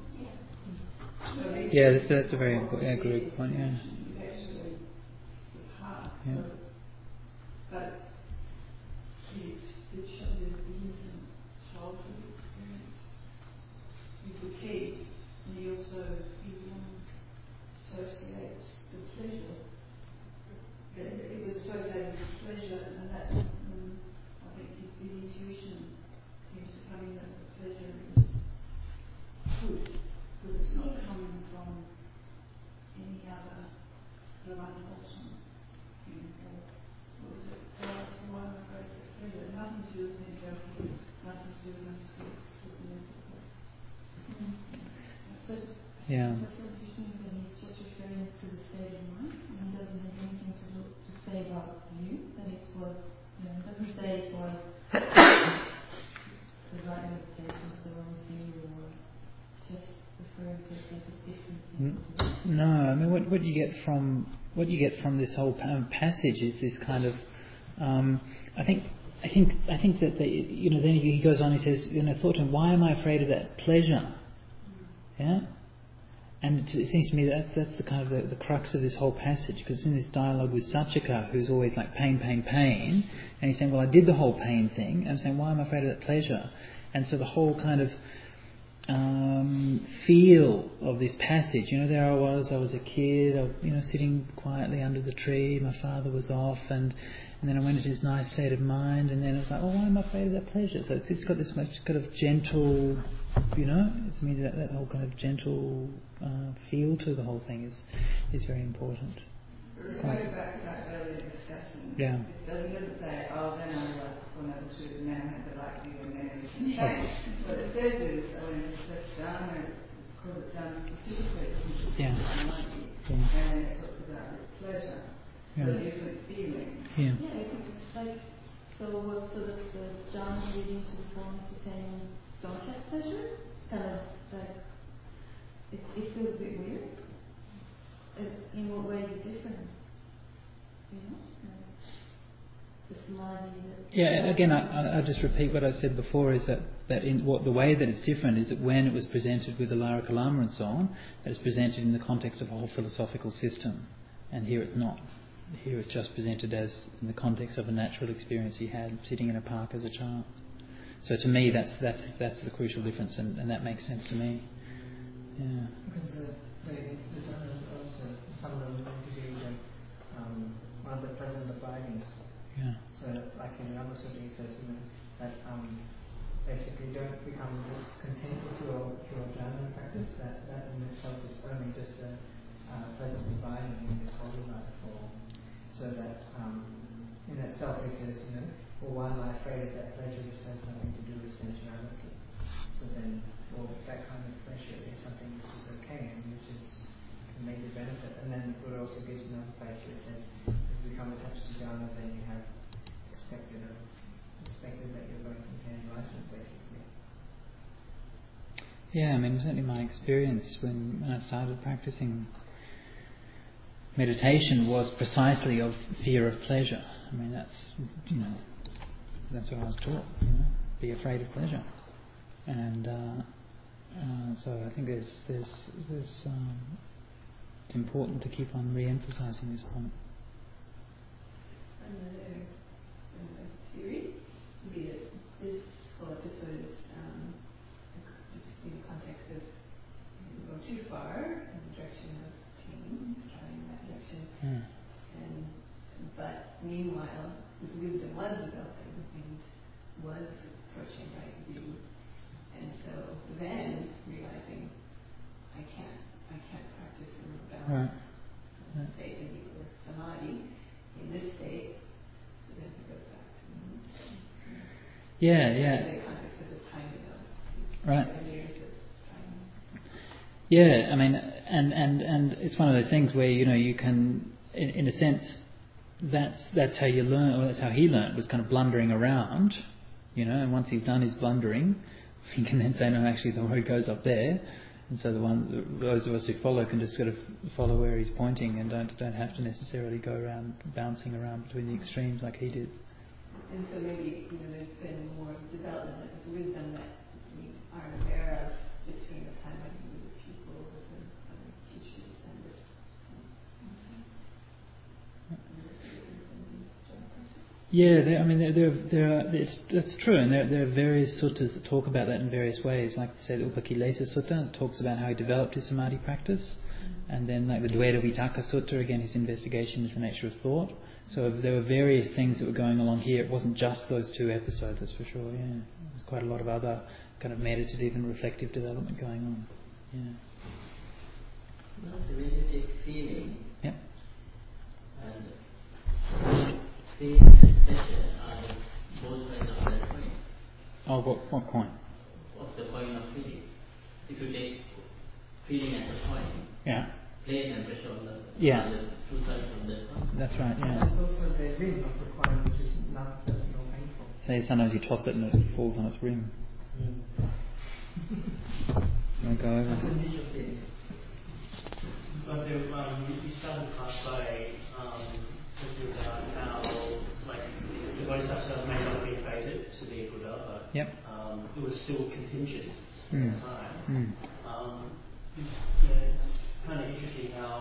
That's a very good point. Yeah. Actually, the path. Yeah. But it showed the innocent childhood experience is the key, and he associates the pleasure. It was associated with pleasure, and that's when I think the intuition came to come in that the pleasure is good, because it's not coming from any other sort of unwholesome thing. What was it? So I'm afraid of pleasure. Nothing to do with mentality, nothing to do with understanding. Yeah. He's just referring to the state of mind, and he doesn't have anything to say about you. That it was, doesn't say it was the right interpretation of the wrong view, or just referring to a different thing. No, I mean what you get from this whole passage is this kind of I think that then he goes on. He says, thought to him, why am I afraid of that pleasure? Yeah. And it seems to me that's the kind of the crux of this whole passage, because it's in this dialogue with Satyaka, who's always like pain, and he's saying, well, I did the whole pain thing, and I'm saying, why am I afraid of that pleasure? And so the whole kind of feel of this passage, there I was a kid, sitting quietly under the tree, my father was off, and then I went into this nice state of mind, and then I was like, why am I afraid of that pleasure? So it's got this much kind of gentle, it's me that whole kind of gentle feel to the whole thing is very important. It's quite back to that earlier discussion. Yeah. It doesn't say, then I was unable to, and then I had the right view, and then everything changed. What it says is, when it's jhana, it's called a jhana specifically, and then it talks about this pleasure, so different feeling. So the jhana leading to the forms of saying, don't have pleasure? Kind of like, it feels a bit weird. In what way is it different? The samadhi. Yeah, again, I just repeat what I said before, is that the way that it's different is that when it was presented with the Lara Kalama and so on, that it's presented in the context of a whole philosophical system, and here it's not. here it's just presented as in the context of a natural experience he had sitting in a park as a child. So to me, that's the crucial difference, and that makes sense to me. Yeah. Because the Jhanas also, some of them want to do one of the pleasant abidings. Yeah. So, like in another sutta, he says, that basically don't become just content with your jhana practice. That in itself is only just a pleasant abiding in this holy life form. So that in itself, he says, well, why am I afraid of that pleasure which has nothing to do with sensuality? So then, well, that kind of pleasure is something which is okay and which is a major benefit. And then the Buddha also gives another place where it says, if you become attached to jhana, then you have expected that you're going to attain enlightenment, basically. Yeah, I mean, certainly my experience when I started practicing meditation was precisely of fear of pleasure. I mean, that's what I was taught. Be afraid of pleasure, and so I think there's it's important to keep on re-emphasizing this point. Another theory would be that this whole episode is in the context of go too far in the direction of pain, starting in that direction, but meanwhile his wisdom was developing and was approaching right view, and so then realizing I can't practice in a balanced state of either samadhi in this state, so then he goes back to Yeah. in the context of the timing of right. 7 years of timing. Yeah, I mean, and it's one of those things where you can, in a sense, that's how you learn, or that's how he learned, was kind of blundering around, and once he's done his blundering, he can then say, no, actually the road goes up there, and so those of us who follow can just sort of follow where he's pointing and don't have to necessarily go around bouncing around between the extremes like he did. And so maybe there's been more development of this wisdom that we aren't aware of between the time when he was a pupil with the other teachers and this. Yeah, that's true, and there are various suttas that talk about that in various ways. Like say the Upakilesa Sutta talks about how he developed his samadhi practice, and then like the Dveda Vitaka Sutta, again his investigation into the nature of thought. So there were various things that were going along here. It wasn't just those two episodes, that's for sure. Yeah, there's quite a lot of other kind of meditative and reflective development going on. Yeah. Well, the meditative feeling. Yep. And feeling and pleasure are both sides of that coin. Oh, what coin? Of the coin of feeling. If you take feeling as a coin, yeah. Pain and pleasure on the two sides of the coin. That's right, yeah. There's also the rim of the coin, which is not doesn't feel painful. So sometimes you toss it and it falls on its rim. You want to go over? You started class by talking about how the Bodhisattva may not have been fated to be a Buddha, but it was still contingent at the time. It's kind of interesting how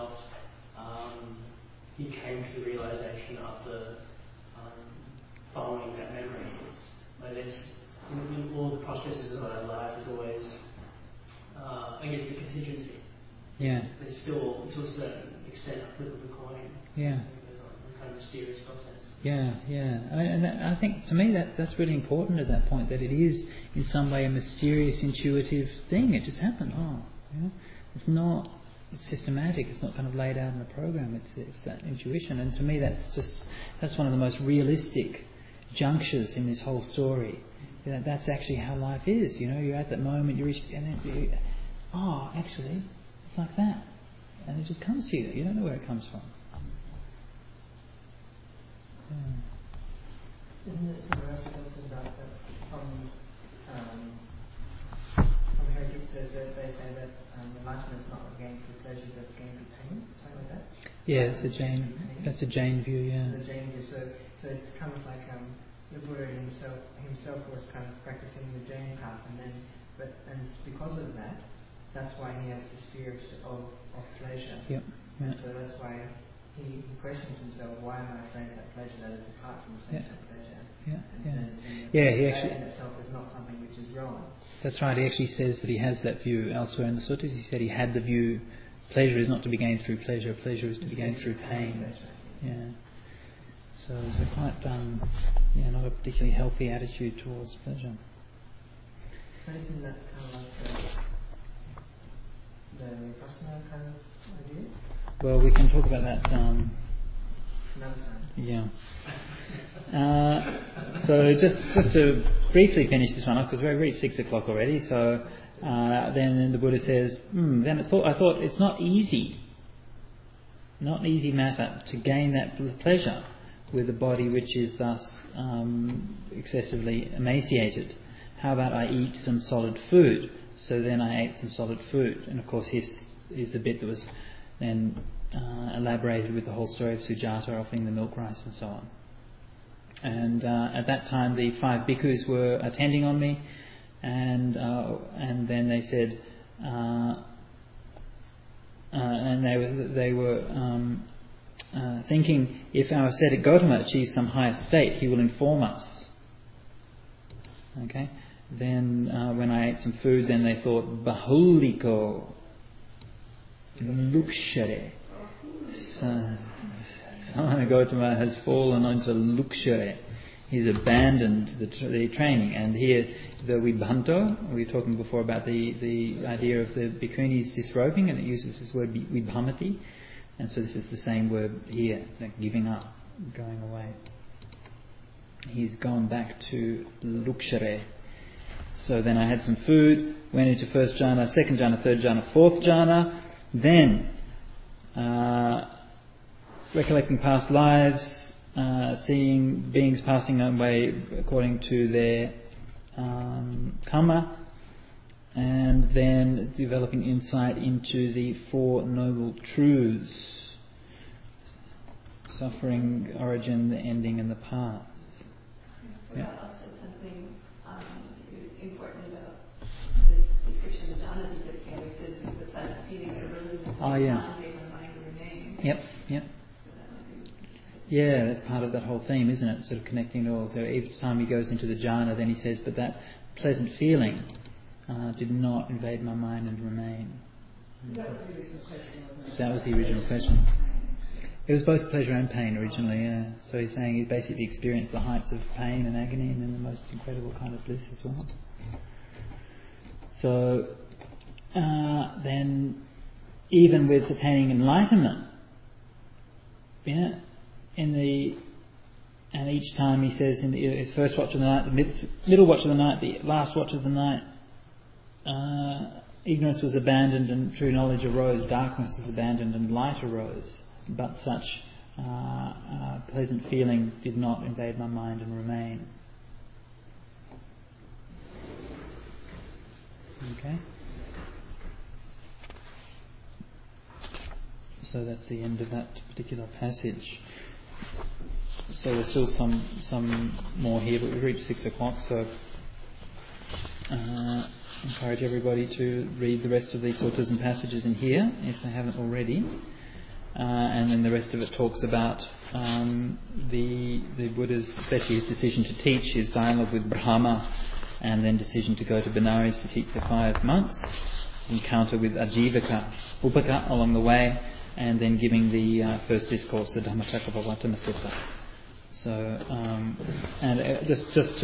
he came to the realization after following that memory. There's in all the processes of our life is always, I guess, the contingency. Yeah. There's still, to a certain extent, a flip of the coin. Yeah. There's a kind of mysterious process. Yeah. I mean, and I think to me that's really important at that point, that it is in some way a mysterious, intuitive thing. It just happened. It's not. It's systematic. It's not kind of laid out in a program. It's that intuition, and to me that's one of the most realistic junctures in this whole story. That's actually how life is. You're at that moment. You reach, and then actually, it's like that, and it just comes to you. You don't know where it comes from. Isn't it somewhere else also about that from Heraclitus that they say that enlightenment is not gained through pleasure, but it's gained through pain, something like that? Yeah, that's a Jain view. Yeah. The Jain view. So it's kind of like the Buddha himself was kind of practicing the Jain path, and it's because of that, that's why he has this fear of pleasure. Yep. Yeah. So that's why he questions himself, why am I afraid of that pleasure that is apart from sensual pleasure? He actually, that in itself is not something which is wrong. That's right, he actually says that he has that view elsewhere in the suttas. He said he had the view, pleasure is not to be gained through pleasure, pleasure is to be gained through pain. Yeah. So it's a quite, not a particularly healthy attitude towards pleasure. Isn't that kind of like the Vipassana kind of idea? Well, we can talk about that another time. Yeah. So just to briefly finish this one up, because we've reached 6 o'clock already. So then the Buddha says, then I thought it's not an easy matter to gain that pleasure with a body which is thus excessively emaciated. How about I eat some solid food? So then I ate some solid food, and of course this is the bit that was then elaborated with the whole story of Sujata offering the milk rice and so on. And at that time the 5 bhikkhus were attending on me, and then they said, and they were thinking, if our ascetic Gautama achieves some higher state, he will inform us. Okay. Then when I ate some food, then they thought, Bahuliko Lukshare. Samana Gautama has fallen onto Lukshare. He's abandoned the training. And here, the Vibhanto, we were talking before about the idea of the bhikkhunis disrobing, and it uses this word Vibhamati. And so this is the same word here, like giving up, going away. He's gone back to Lukshare. So then I had some food, went into first jhana, second jhana, third jhana, fourth jhana. Then, recollecting past lives, seeing beings passing away according to their karma, and then developing insight into the 4 noble truths: suffering, origin, the ending, and the path. Yeah. Also something important about this description of jhana, because it always says the pleasant feeling that arises in the mind remains. Yep. Yeah, that's part of that whole theme, isn't it? Sort of connecting it all. So each time he goes into the jhana, then he says, but that pleasant feeling did not invade my mind and remain. That was the original question, wasn't it? That was the original question. It was both pleasure and pain originally, yeah. So he's saying he basically experienced the heights of pain and agony and then the most incredible kind of bliss as well. So then, even with attaining enlightenment, and each time he says in his first watch of the night, the middle watch of the night, the last watch of the night, ignorance was abandoned and true knowledge arose, darkness was abandoned and light arose. But such pleasant feeling did not invade my mind and remain. Okay? So that's the end of that particular passage. So there's still some more here, but we've reached 6 o'clock, so encourage everybody to read the rest of these suttas and passages in here, if they haven't already. And then the rest of it talks about the Buddha's, especially his decision to teach, his dialogue with Brahma, and then decision to go to Benares to teach the 5 months, encounter with Ajivaka Upaka along the way, and then giving the first discourse, the Dhammacakkappavattana Sutta. So, and just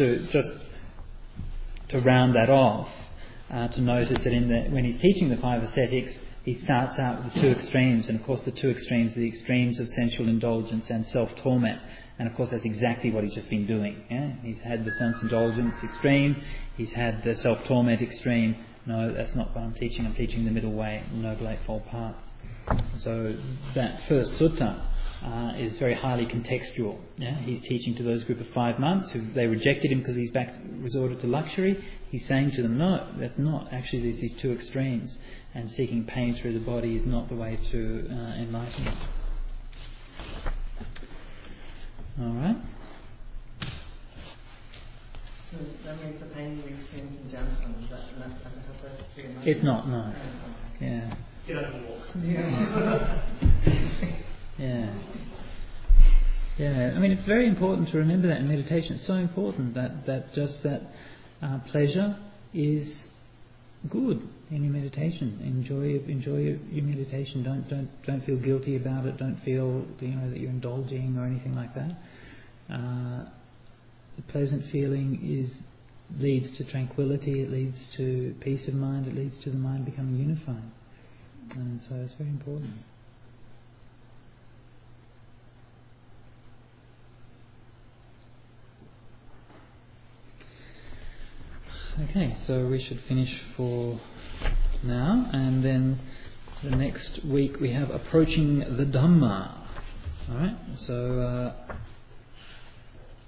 to round that off, to notice that when he's teaching the 5 ascetics, he starts out with the 2 extremes, and of course the 2 extremes are the extremes of sensual indulgence and self-torment, and of course that's exactly what he's just been doing. Yeah? He's had the sense indulgence extreme, he's had the self-torment extreme. No, that's not what I'm teaching the middle way, the Noble Eightfold Path. So that first sutta is very highly contextual. Yeah? He's teaching to those group of 5 months who they rejected him because he's resorted to luxury. He's saying to them, no, that's not. Actually, there's these 2 extremes, and seeking pain through the body is not the way to enlightenment. All right. So that means the pain we experience in jhana, is that enough to help us to enlighten? It's not, no. Yeah. Get up and walk. Yeah. Yeah. Yeah. I mean, it's very important to remember that in meditation. It's so important that pleasure is good in your meditation. Enjoy your meditation. Don't feel guilty about it. Don't feel that you're indulging or anything like that. The pleasant feeling leads to tranquility. It leads to peace of mind. It leads to the mind becoming unified. And so it's very important. Okay, so we should finish for now, and then the next week we have approaching the Dhamma. Alright, so